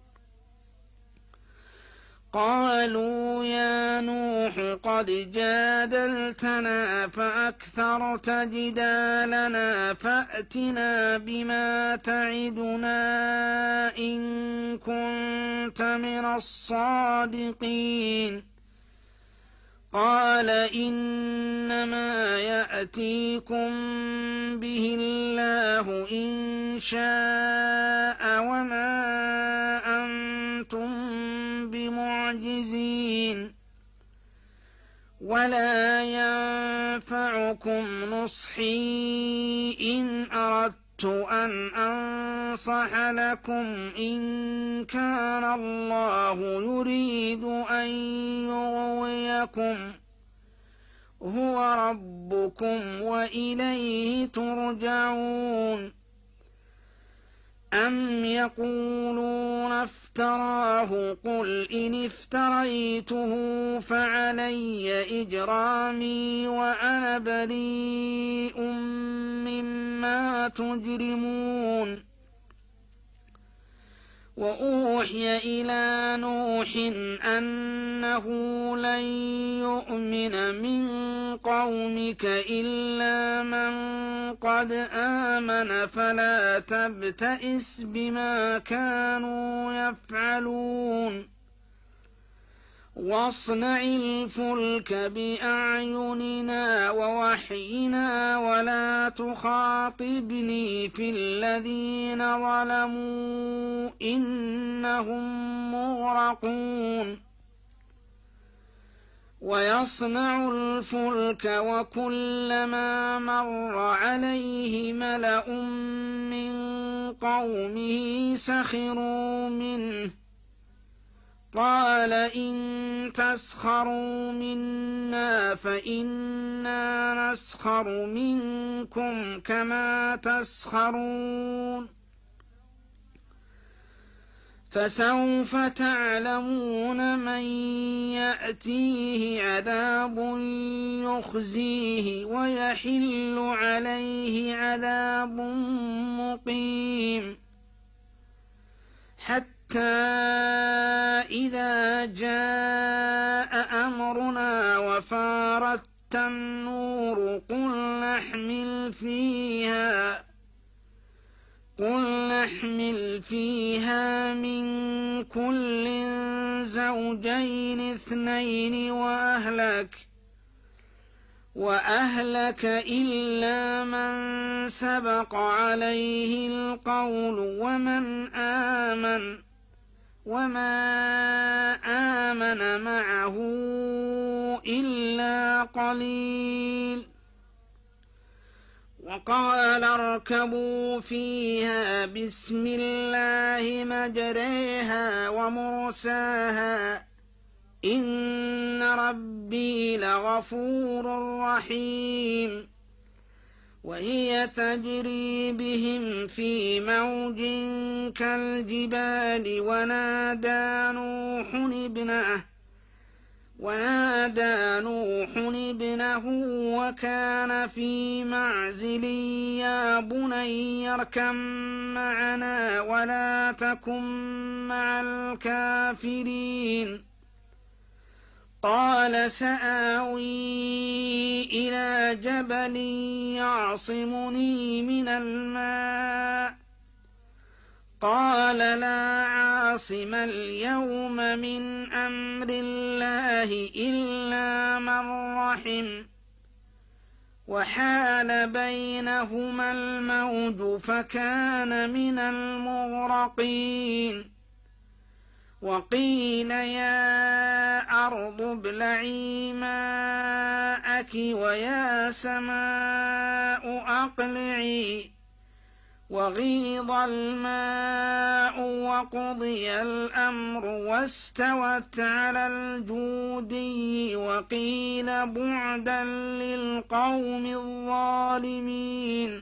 قالوا يا نوح قد جادلتنا فأكثرت جدالنا فأتنا بما تعدنا إن كنت من الصادقين. قال إنما يأتيكم به الله إن شاء وما أنتم بمعجزين ولا ينفعكم نصحي إن أردت أن أنصح لكم إن كان الله يريد أن يغويكم هو ربكم وإليه ترجعون. أم يقولون افتراه قل إن افتريته فعلي إجرامي وأنا بريء مما تجرمون. وأوحي إلى نوح أنه لن يؤمن من قومك إلا من قد آمن فلا تبتئس بما كانوا يفعلون واصنع الفلك بأعيننا ووحينا ولا تخاطبني في الذين ظلموا إنهم مغرقون ويصنع الفلك وكلما مر عليه ملأ من قومه سخروا منه قال إن تسخروا منا فإنا نسخر منكم كما تسخرون فسوف تعلمون من يأتيه عذاب يخزيه ويحل عليه عذاب مقيم حتى إذا جاء أمرنا وفارت النور قل نحمل فيها قل نحمل فيها من كل زوجين اثنين وأهلك وأهلك إلا من سبق عليه القول ومن آمن وما آمن معه إلا قليل وقال اركبوا فيها بسم الله مجريها ومرساها إن ربي لغفور رحيم وهي تجري بهم في موج كالجبال ونادى نوح ابنه ونادى نوح ابنه وكان في معزل يا بني اركب معنا ولا تكن مع الكافرين قال سآوي إلى جبل يعصمني من الماء قال لا عاصم اليوم من أمر الله إلا من رحم وحال بينهما الموج فكان من المغرقين وقيل يا أرض ابلعي ماءك ويا سماء أقلعي وغيض الماء وقضي الأمر واستوت على الجودي وقيل بعدا للقوم الظالمين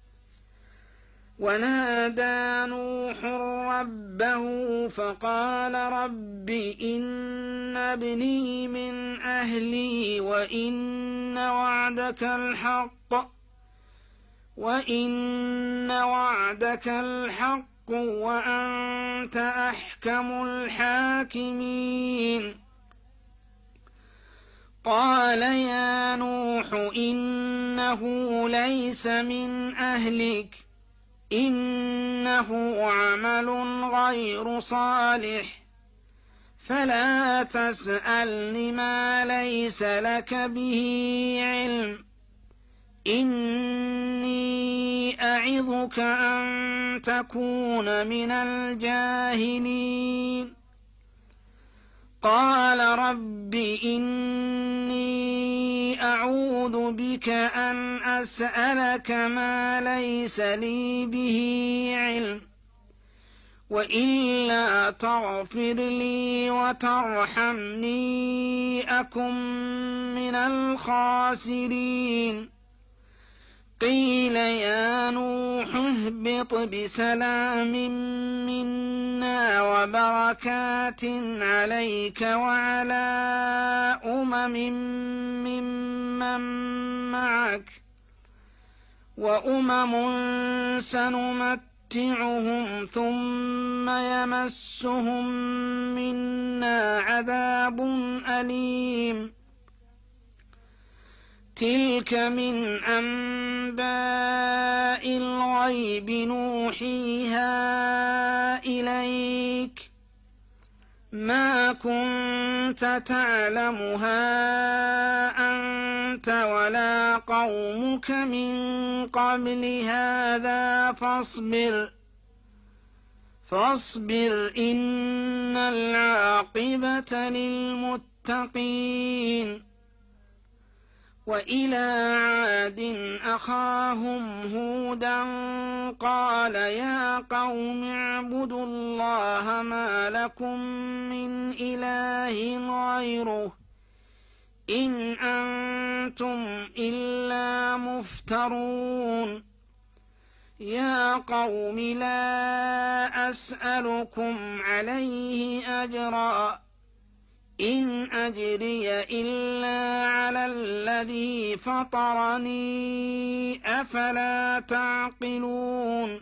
ونادى نوح ربه فقال رب إن ابني من أهلي وإن وعدك الحق وإن وعدك الحق وأنت أحكم الحاكمين قال يا نوح إنه ليس من أهلك إنه عمل غير صالح فلا تسألن ما ليس لك به علم إني أعظك أن تكون من الجاهلين قال رب إني أعوذ بك أن أسألك ما ليس لي به علم وإلا تغفر لي وترحمني أكن من الخاسرين قيل يا نوح اهبط بسلام منا وبركات عليك وعلى أمم ممن معك وأمم سنمت نمتعهم ثم يمسهم منا عذاب أليم تلك من أنباء الغيب نوحيها إليك ما كنت تعلمها أنت ولا قومك من قبل هذا فاصبر فاصبر إن العاقبة للمتقين وإلى عاد أخاهم هودا قال يا قوم اعبدوا الله ما لكم من إله غيره إن أنتم إلا مفترون يا قوم لا أسألكم عليه أجرا إن أجري إلا على الذي فطرني أفلا تعقلون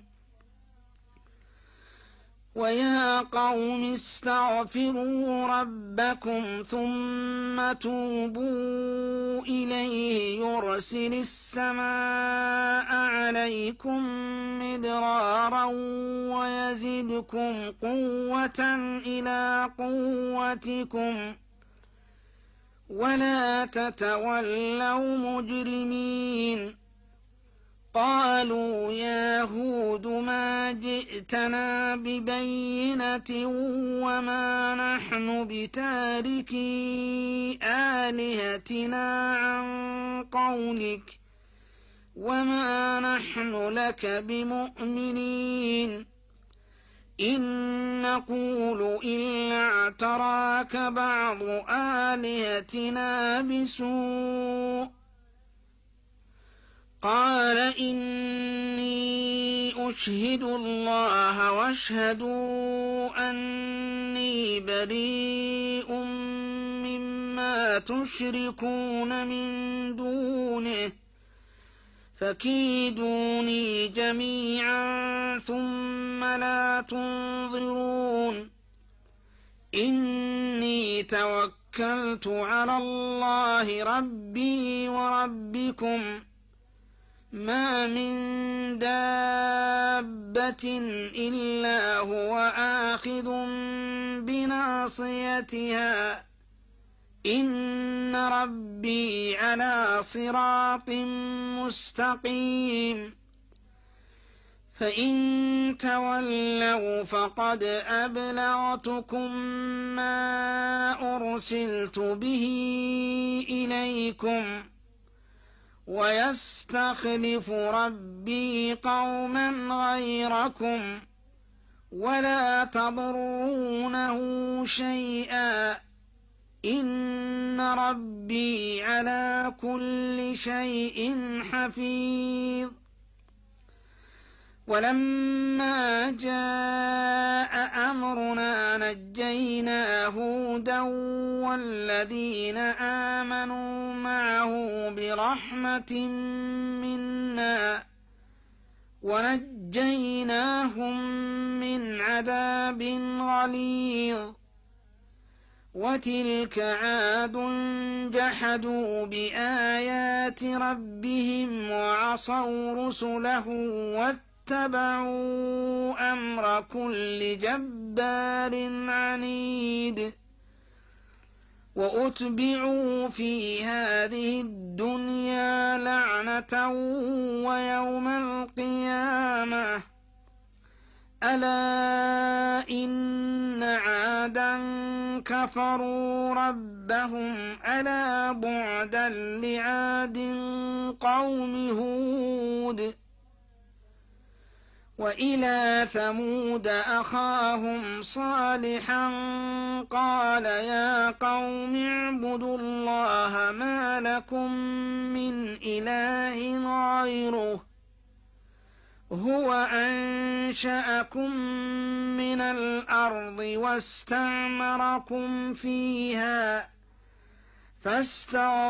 ويا قوم استغفروا ربكم ثم توبوا إليه يرسل السماء عليكم مدرارا ويزدكم قوة إلى قوتكم ولا تتولوا مجرمين قالوا يا هود ما جئتنا ببينة وما نحن بتاركي آلهتنا عن قولك وما نحن لك بمؤمنين إن نقول إلا اعتراك بعض آلهتنا بسوء قال إني أشهد الله واشهدوا أني بريء مما تشركون من دونه فكيدوني جميعا ثم لا تنظرون إني توكلت على الله ربي وربكم ما من دابة إلا هو آخذ بناصيتها إن ربي على صراط مستقيم فإن تولوا فقد أبلغتكم ما أرسلت به إليكم ويستخلف ربي قوما غيركم ولا تضرونه شيئا إن ربي على كل شيء حفيظ ولما جاء أمرنا نجينا هودا والذين آمنوا معه برحمة منا ونجيناهم من عذاب غليظ وتلك عاد جحدوا بآيات ربهم وعصوا رسله واتبعوا أمر كل جبار عنيد وأتبعوا في هذه الدنيا لعنة ويوم القيامة ألا إن عادا كفروا ربهم ألا بعدا لعاد قوم هود وإلى ثمود أخاهم صالحا قال يا قوم اعبدوا الله ما لكم من إله غيره هو أنشأكم من الأرض واستعمركم فيها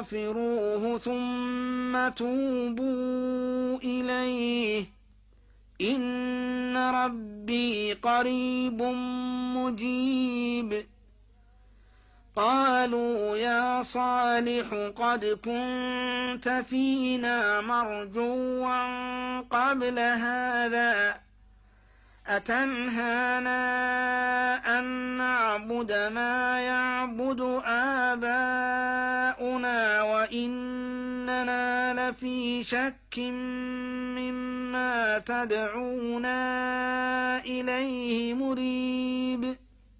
فاستغفروه ثم توبوا إليه إن ربي قريب مجيب. قالوا يا صالح قد كنت فينا مرجوا قبل هذا أتنهانا أن نعبد ما يعبد آباؤنا وإننا لفي شك مما تدعونا إليه مريب.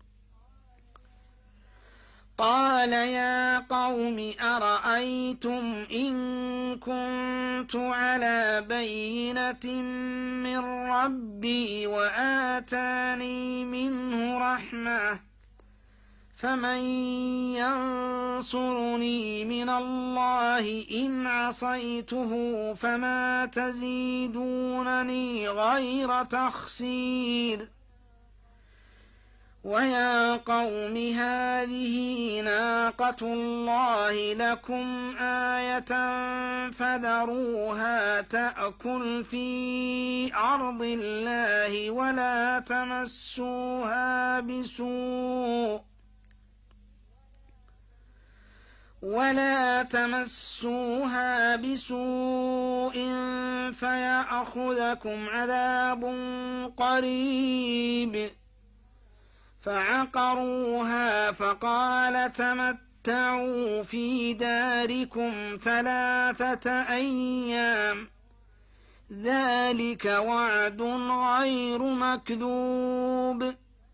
قال يا قوم أرأيتم إن كنت على بينة من ربي وآتاني منه رحمة فمن ينصرني من الله إن عصيته فما تزيدونني غير تخسير. ويا قوم هذه ناقة الله لكم آية فذروها تأكل في أرض الله ولا تمسوها بسوء ولا تمسوها بسوء فيأخذكم عذاب قريب. فعقروها فقال تمتعوا في داركم ثلاثة أيام ذلك وعد غير مكذوب.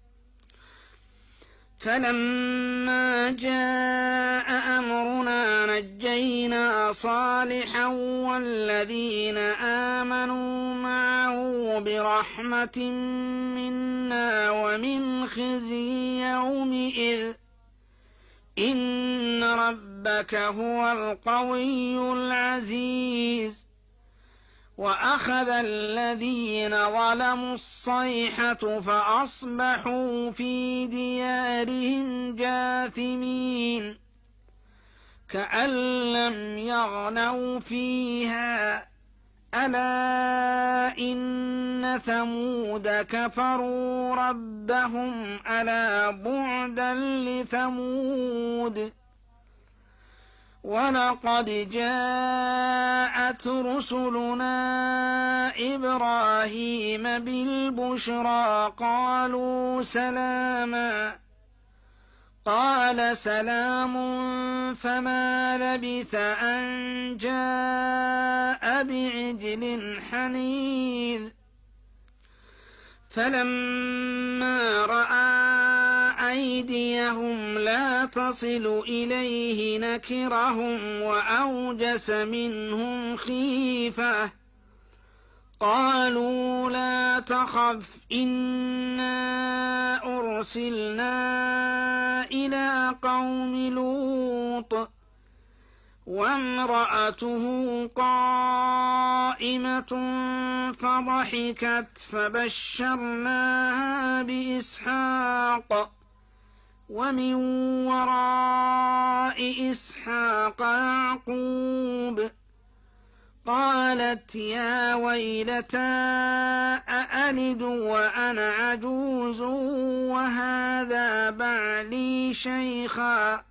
فلما جاء أمرنا نجينا صالحا والذين آمنوا معه برحمة منا ومن خزي يومئذ إن ربك هو القوي العزيز. وأخذ الذين ظلموا الصيحة فأصبحوا في ديارهم جاثمين كأن لم يغنوا فيها ألا إن ثمود كفروا ربهم ألا بعدا لثمود. ولقد جاءت رسلنا إبراهيم بالبشرى قالوا سلاما قال سلام فما لبث أن جاء بعجل حنيذ. فلما رأى أيديهم لا تصل إليه نكرهم وأوجس منهم خيفة قالوا لا تخف إنا أرسلنا إلى قوم لوط وامرأته قائمة فضحكت فبشرناها بإسحاق ومن وراء إسحاق يعقوب. قالت يا ويلتى أألد وأنا عجوز وهذا بعلي شيخا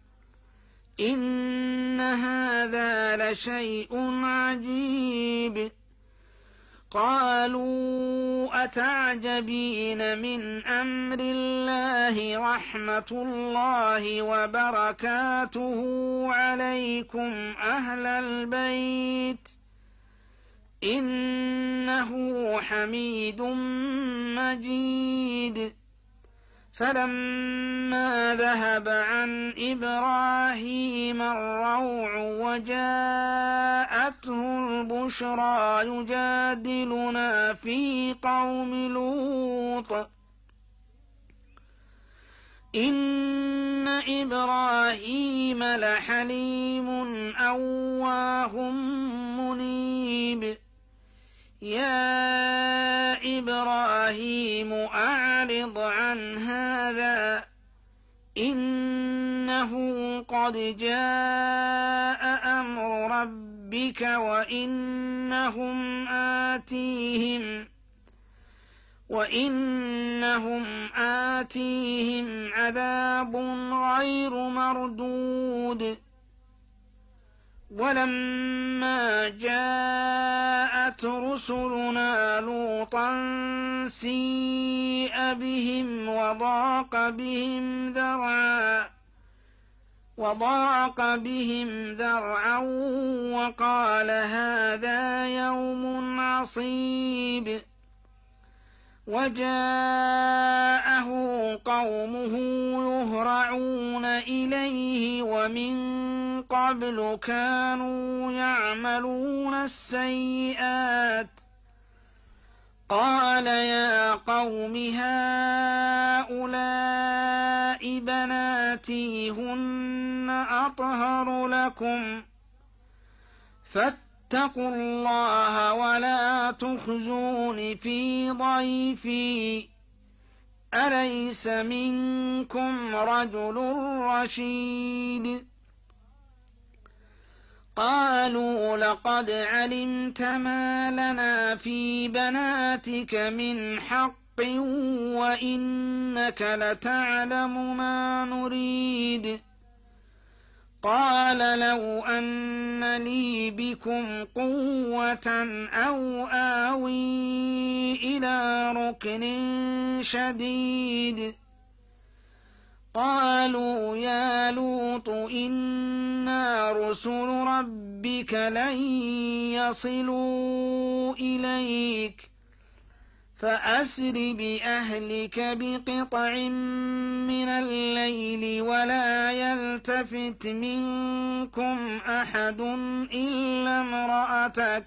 إن هذا لشيء عجيب. قالوا أتعجبين من أمر الله رحمة الله وبركاته عليكم أهل البيت إنه حميد مجيد. فلما ذهب عن إبراهيم الروع وجاءته البشرى يجادلنا في قوم لوط إن إبراهيم لحليم أواه منيب. يا إبراهيم أعرض عن هذا إنه قد جاء أمر ربك وإنهم آتيهم وإنهم آتيهم عذاب غير مردود. ولما جاءت رسلنا لوطا سيء بهم وضاق بهم ذرعا وضاق بهم ذرعا وقال هذا يوم عصيب. وجاءه قومه يهرعون إليه ومن قبل كانوا يعملون السيئات. قال يا قوم هؤلاء بناتي هن أطهر لكم فاتقوا الله ولا تخزون في ضيفي أليس منكم رجل رشيد. قالوا لقد علمت ما لنا في بناتك من حق وإنك لتعلم ما نريد. قال لو أن لي بكم قوة أو آوي إلى ركن شديد. قالوا يا لوط إنا رسل ربك لن يصلوا إليك فأسر بأهلك بقطع من الليل ولا يلتفت منكم أحد إلا امرأتك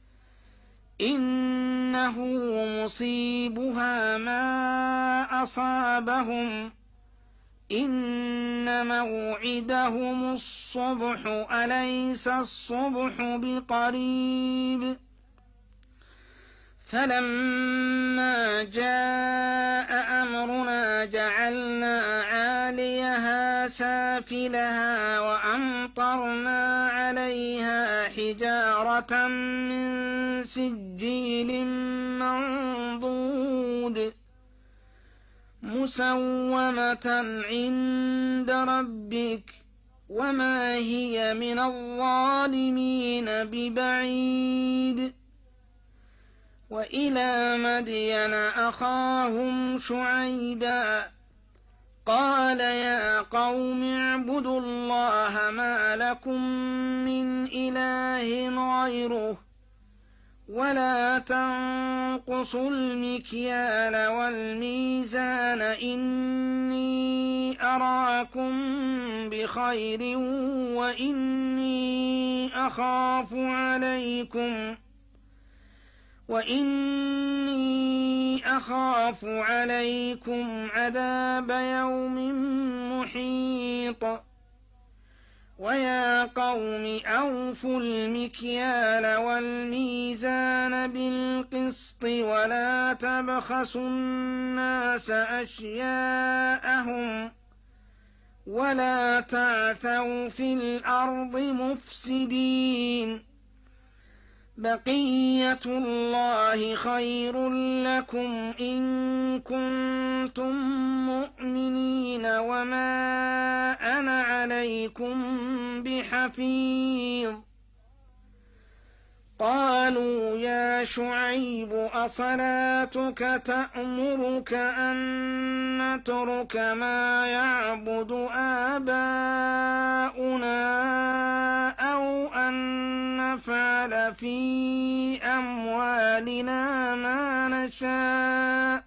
إنه مصيبها ما أصابهم إن موعدهم الصبح أليس الصبح بقريب. فلما جاء أمرنا جعلنا عاليها سافلها وأمطرنا عليها حجارة من سجيل منضود مسومة عند ربك وما هي من الظالمين ببعيد. وإلى مدين أخاهم شعيبا قال يا قوم اعبدوا الله ما لكم من إله غيره ولا تنقصوا المكيال والميزان إني أراكم بخير وإني أخاف عليكم وإني أخاف عليكم عذاب يوم محيط. ويا قوم أوفوا المكيال والميزان بالقسط ولا تبخسوا الناس أشياءهم ولا تعثوا في الأرض مفسدين. بقية الله خير لكم إن كنتم مؤمنين وما أنا عليكم بحفيظ. قالوا يا شعيب أصلاتك تأمرك أن نترك ما يعبد آباؤنا أو أن نفعل في أموالنا ما نشاء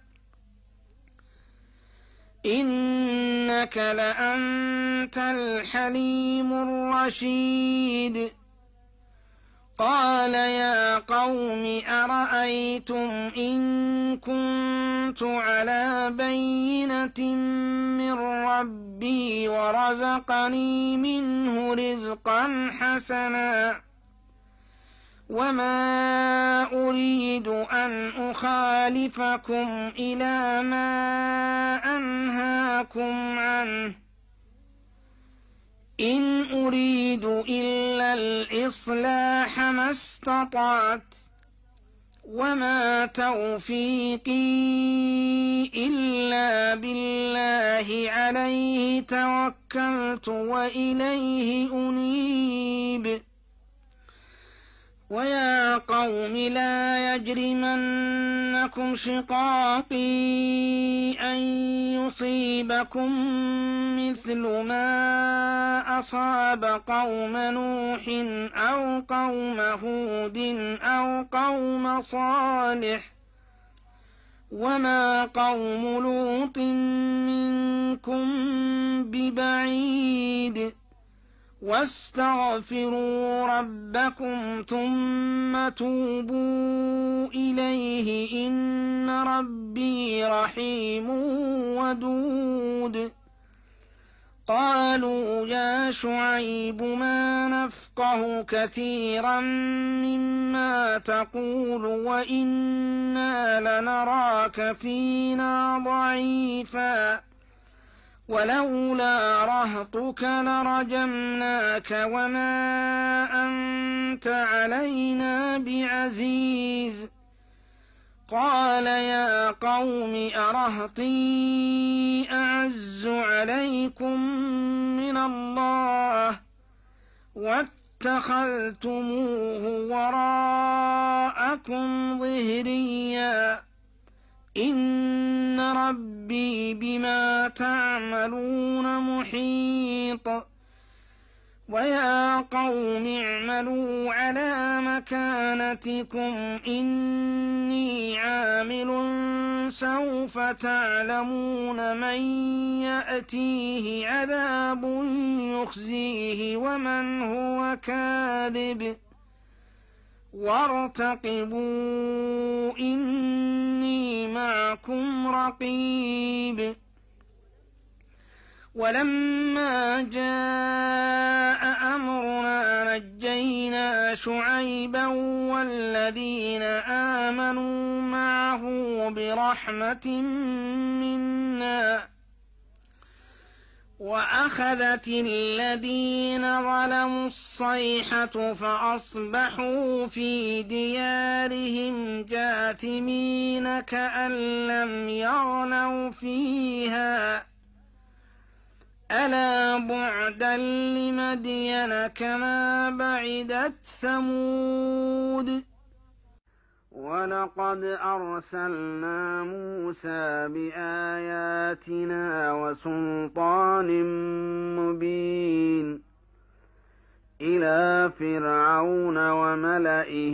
إنك لأنت الحليم الرشيد. قال يا قوم أرأيتم إن كنت على بينة من ربي ورزقني منه رزقا حسنا وما أريد أن أخالفكم إلى ما أنهاكم عنه إن أريد إلا الإصلاح ما استطعت وما توفيقي إلا بالله عليه توكلت وإليه أنيب. ويا قوم لا يجرمنكم شقاقي أن يصيبكم مثل ما أصاب قوم نوح أو قوم هود أو قوم صالح وما قوم لوط منكم ببعيد. واستغفروا ربكم ثم توبوا إليه إن ربي رحيم ودود. قالوا يا شعيب ما نفقه كثيرا مما تقول وإنا لنراك فينا ضعيفا ولولا رهطك لرجمناك وما أنت علينا بعزيز. قال يا قوم أرهطي أعز عليكم من الله واتخذتموه وراءكم ظهريا إن ربي بما تعملون محيط. ويا قوم اعملوا على مكانتكم إني عامل سوف تعلمون من يأتيه عذاب يخزيه ومن هو كاذب وارتقبوا إني معكم رقيب. ولما جاء أمرنا نجينا شعيبا والذين آمنوا معه برحمة منا وأخذت الذين ظلموا الصيحة فأصبحوا في ديارهم جاثمين كأن لم يغنوا فيها ألا بعدا لمدين كما بعدت ثمود. ولقد أرسلنا موسى بآياتنا وسلطان مبين إلى فرعون وملئه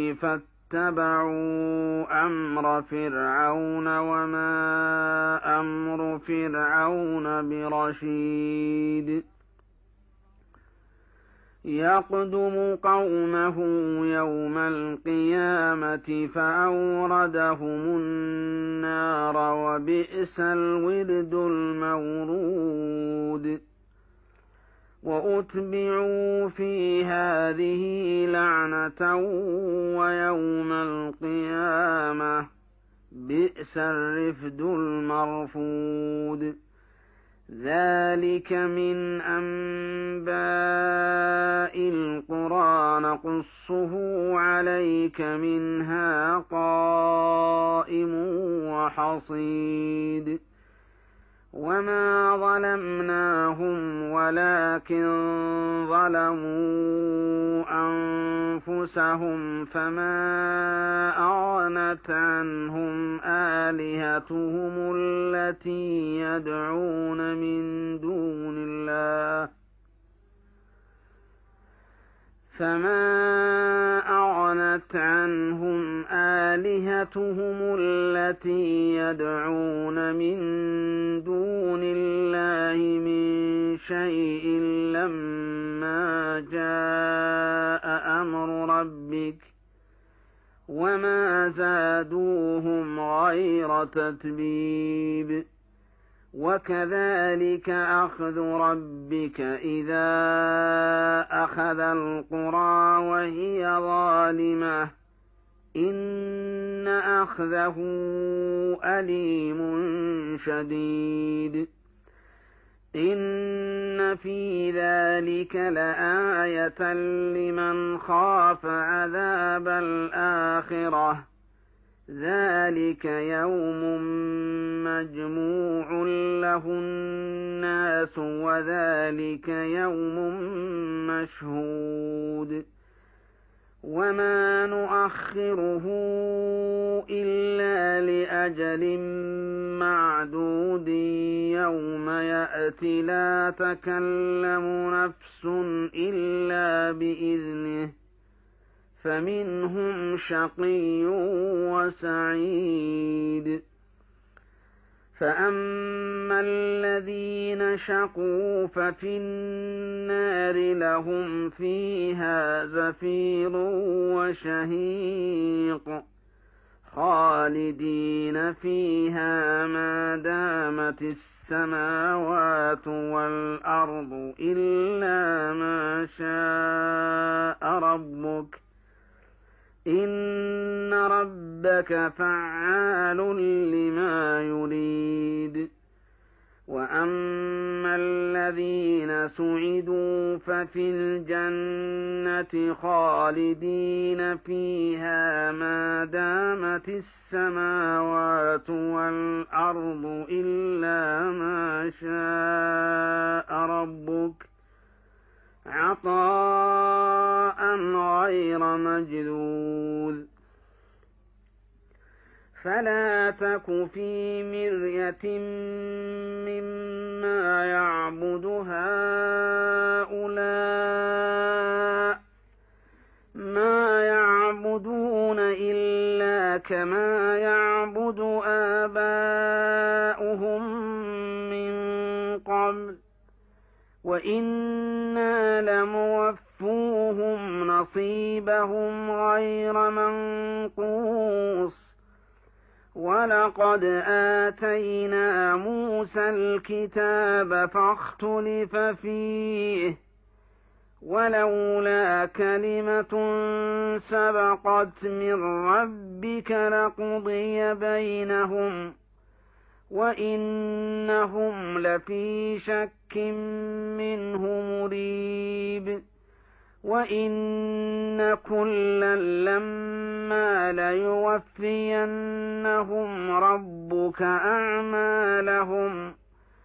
فاتبعوا أمر فرعون وما أمر فرعون برشيد. يقدم قومه يوم القيامة فأوردهم النار وبئس الورد المورود. وأتبعوا في هذه لعنة ويوم القيامة بئس الرفد المرفود. ذلك من أنباء القرى نقصه عليك منها قائم وحصيد. وما ظلمناهم ولكن ظلموا أنفسهم فما أغنت عنهم آلهتهم التي يدعون من دون الله فما أغنت عنهم آلهتهم التي يدعون من دون الله من شيء لما جاء أمر ربك وما زادوهم غير تتبيب. وكذلك أخذ ربك إذا أخذ القرى وهي ظالمة إن أخذه أليم شديد. إن في ذلك لآية لمن خاف عذاب الآخرة ذلك يوم مجموع له الناس وذلك يوم مشهود وما نؤخره إلا لأجل معدود يوم يأتي لا تكلم نفس إلا بإذنه فمنهم شقي وسعيد فأما الذين شقوا ففي النار لهم فيها زفير وشهيق خالدين فيها ما دامت السماوات والأرض إلا ما شاء ربك إن ربك فعال لما يريد وأما الذين سعدوا ففي الجنة خالدين فيها ما دامت السماوات والأرض إلا ما شاء ربك عطاء غير مجذوذ فلا تك في مرية مما يعبد هؤلاء ما يعبدون إلا كما يعبد آباؤهم من قبل وإنا لموفوهم نصيبهم غير منقوص ولقد آتينا موسى الكتاب فاختلف فيه ولولا كلمة سبقت من ربك لقضي بينهم وإنهم لفي شك منه مريب وإن كلا لما ليوفينهم ربك أعمالهم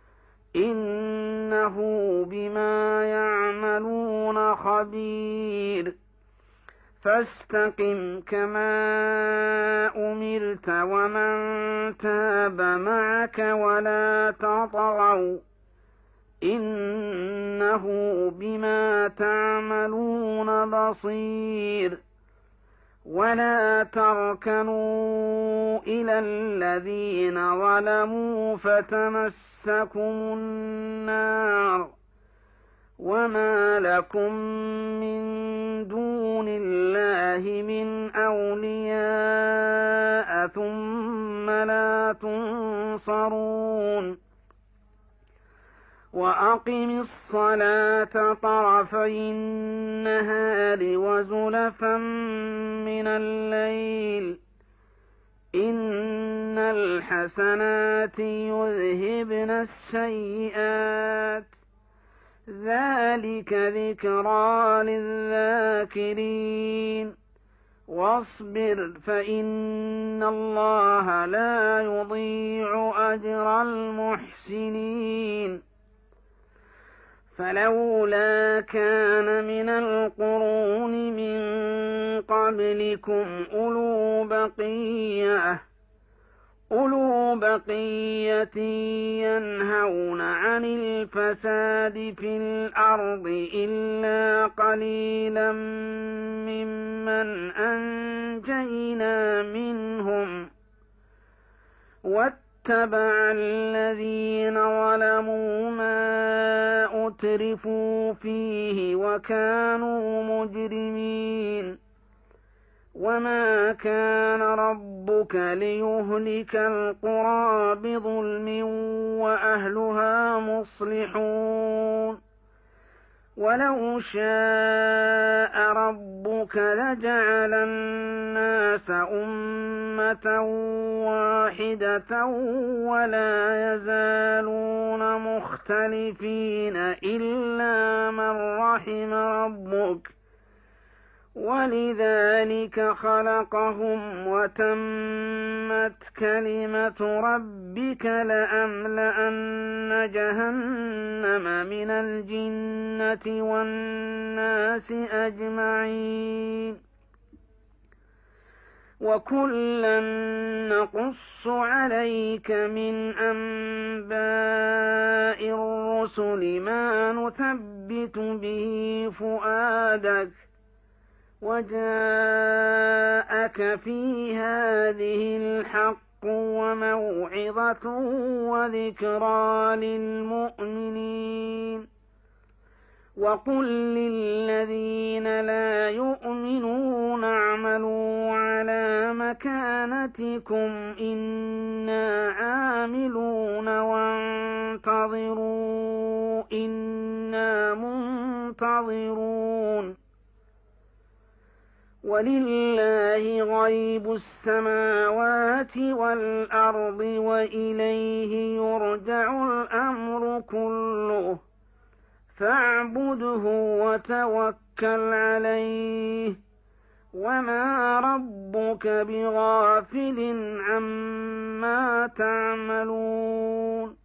إنه بما يعملون خبير فاستقم كما أمرت ومن تاب معك ولا تطغوا إنه بما تعملون بصير ولا تركنوا إلى الذين ظلموا فتمسكم النار وما لكم من دون الله من أولياء ثم لا تنصرون وأقم الصلاة طرفي النهار وزلفا من الليل إن الحسنات يذهبن السيئات ذلك ذكرى للذاكرين واصبر فإن الله لا يضيع أجر المحسنين فلولا كان من القرون من قبلكم أولو بقية أولو بقية ينهون عن الفساد في الأرض إلا قليلا ممن أنجينا منهم واتبع الذين ظلموا ما أترفوا فيه وكانوا مجرمين وما كان ربك ليهلك القرى بظلم وأهلها مصلحون ولو شاء ربك لجعل الناس أمة واحدة ولا يزالون مختلفين إلا من رحم ربك ولذلك خلقهم وتمت كلمة ربك لأملأن جهنم من الجنة والناس أجمعين وكلا نقص عليك من أنباء الرسل ما نثبت به فؤادك وجاءك في هذه الحق وموعظة وذكرى للمؤمنين وقل للذين لا يؤمنون اعملوا على مكانتكم إنا عاملون وانتظروا إنا منتظرون ولله غيب السماوات والأرض وإليه يرجع الأمر كله فاعبده وتوكل عليه وما ربك بغافل عما تعملون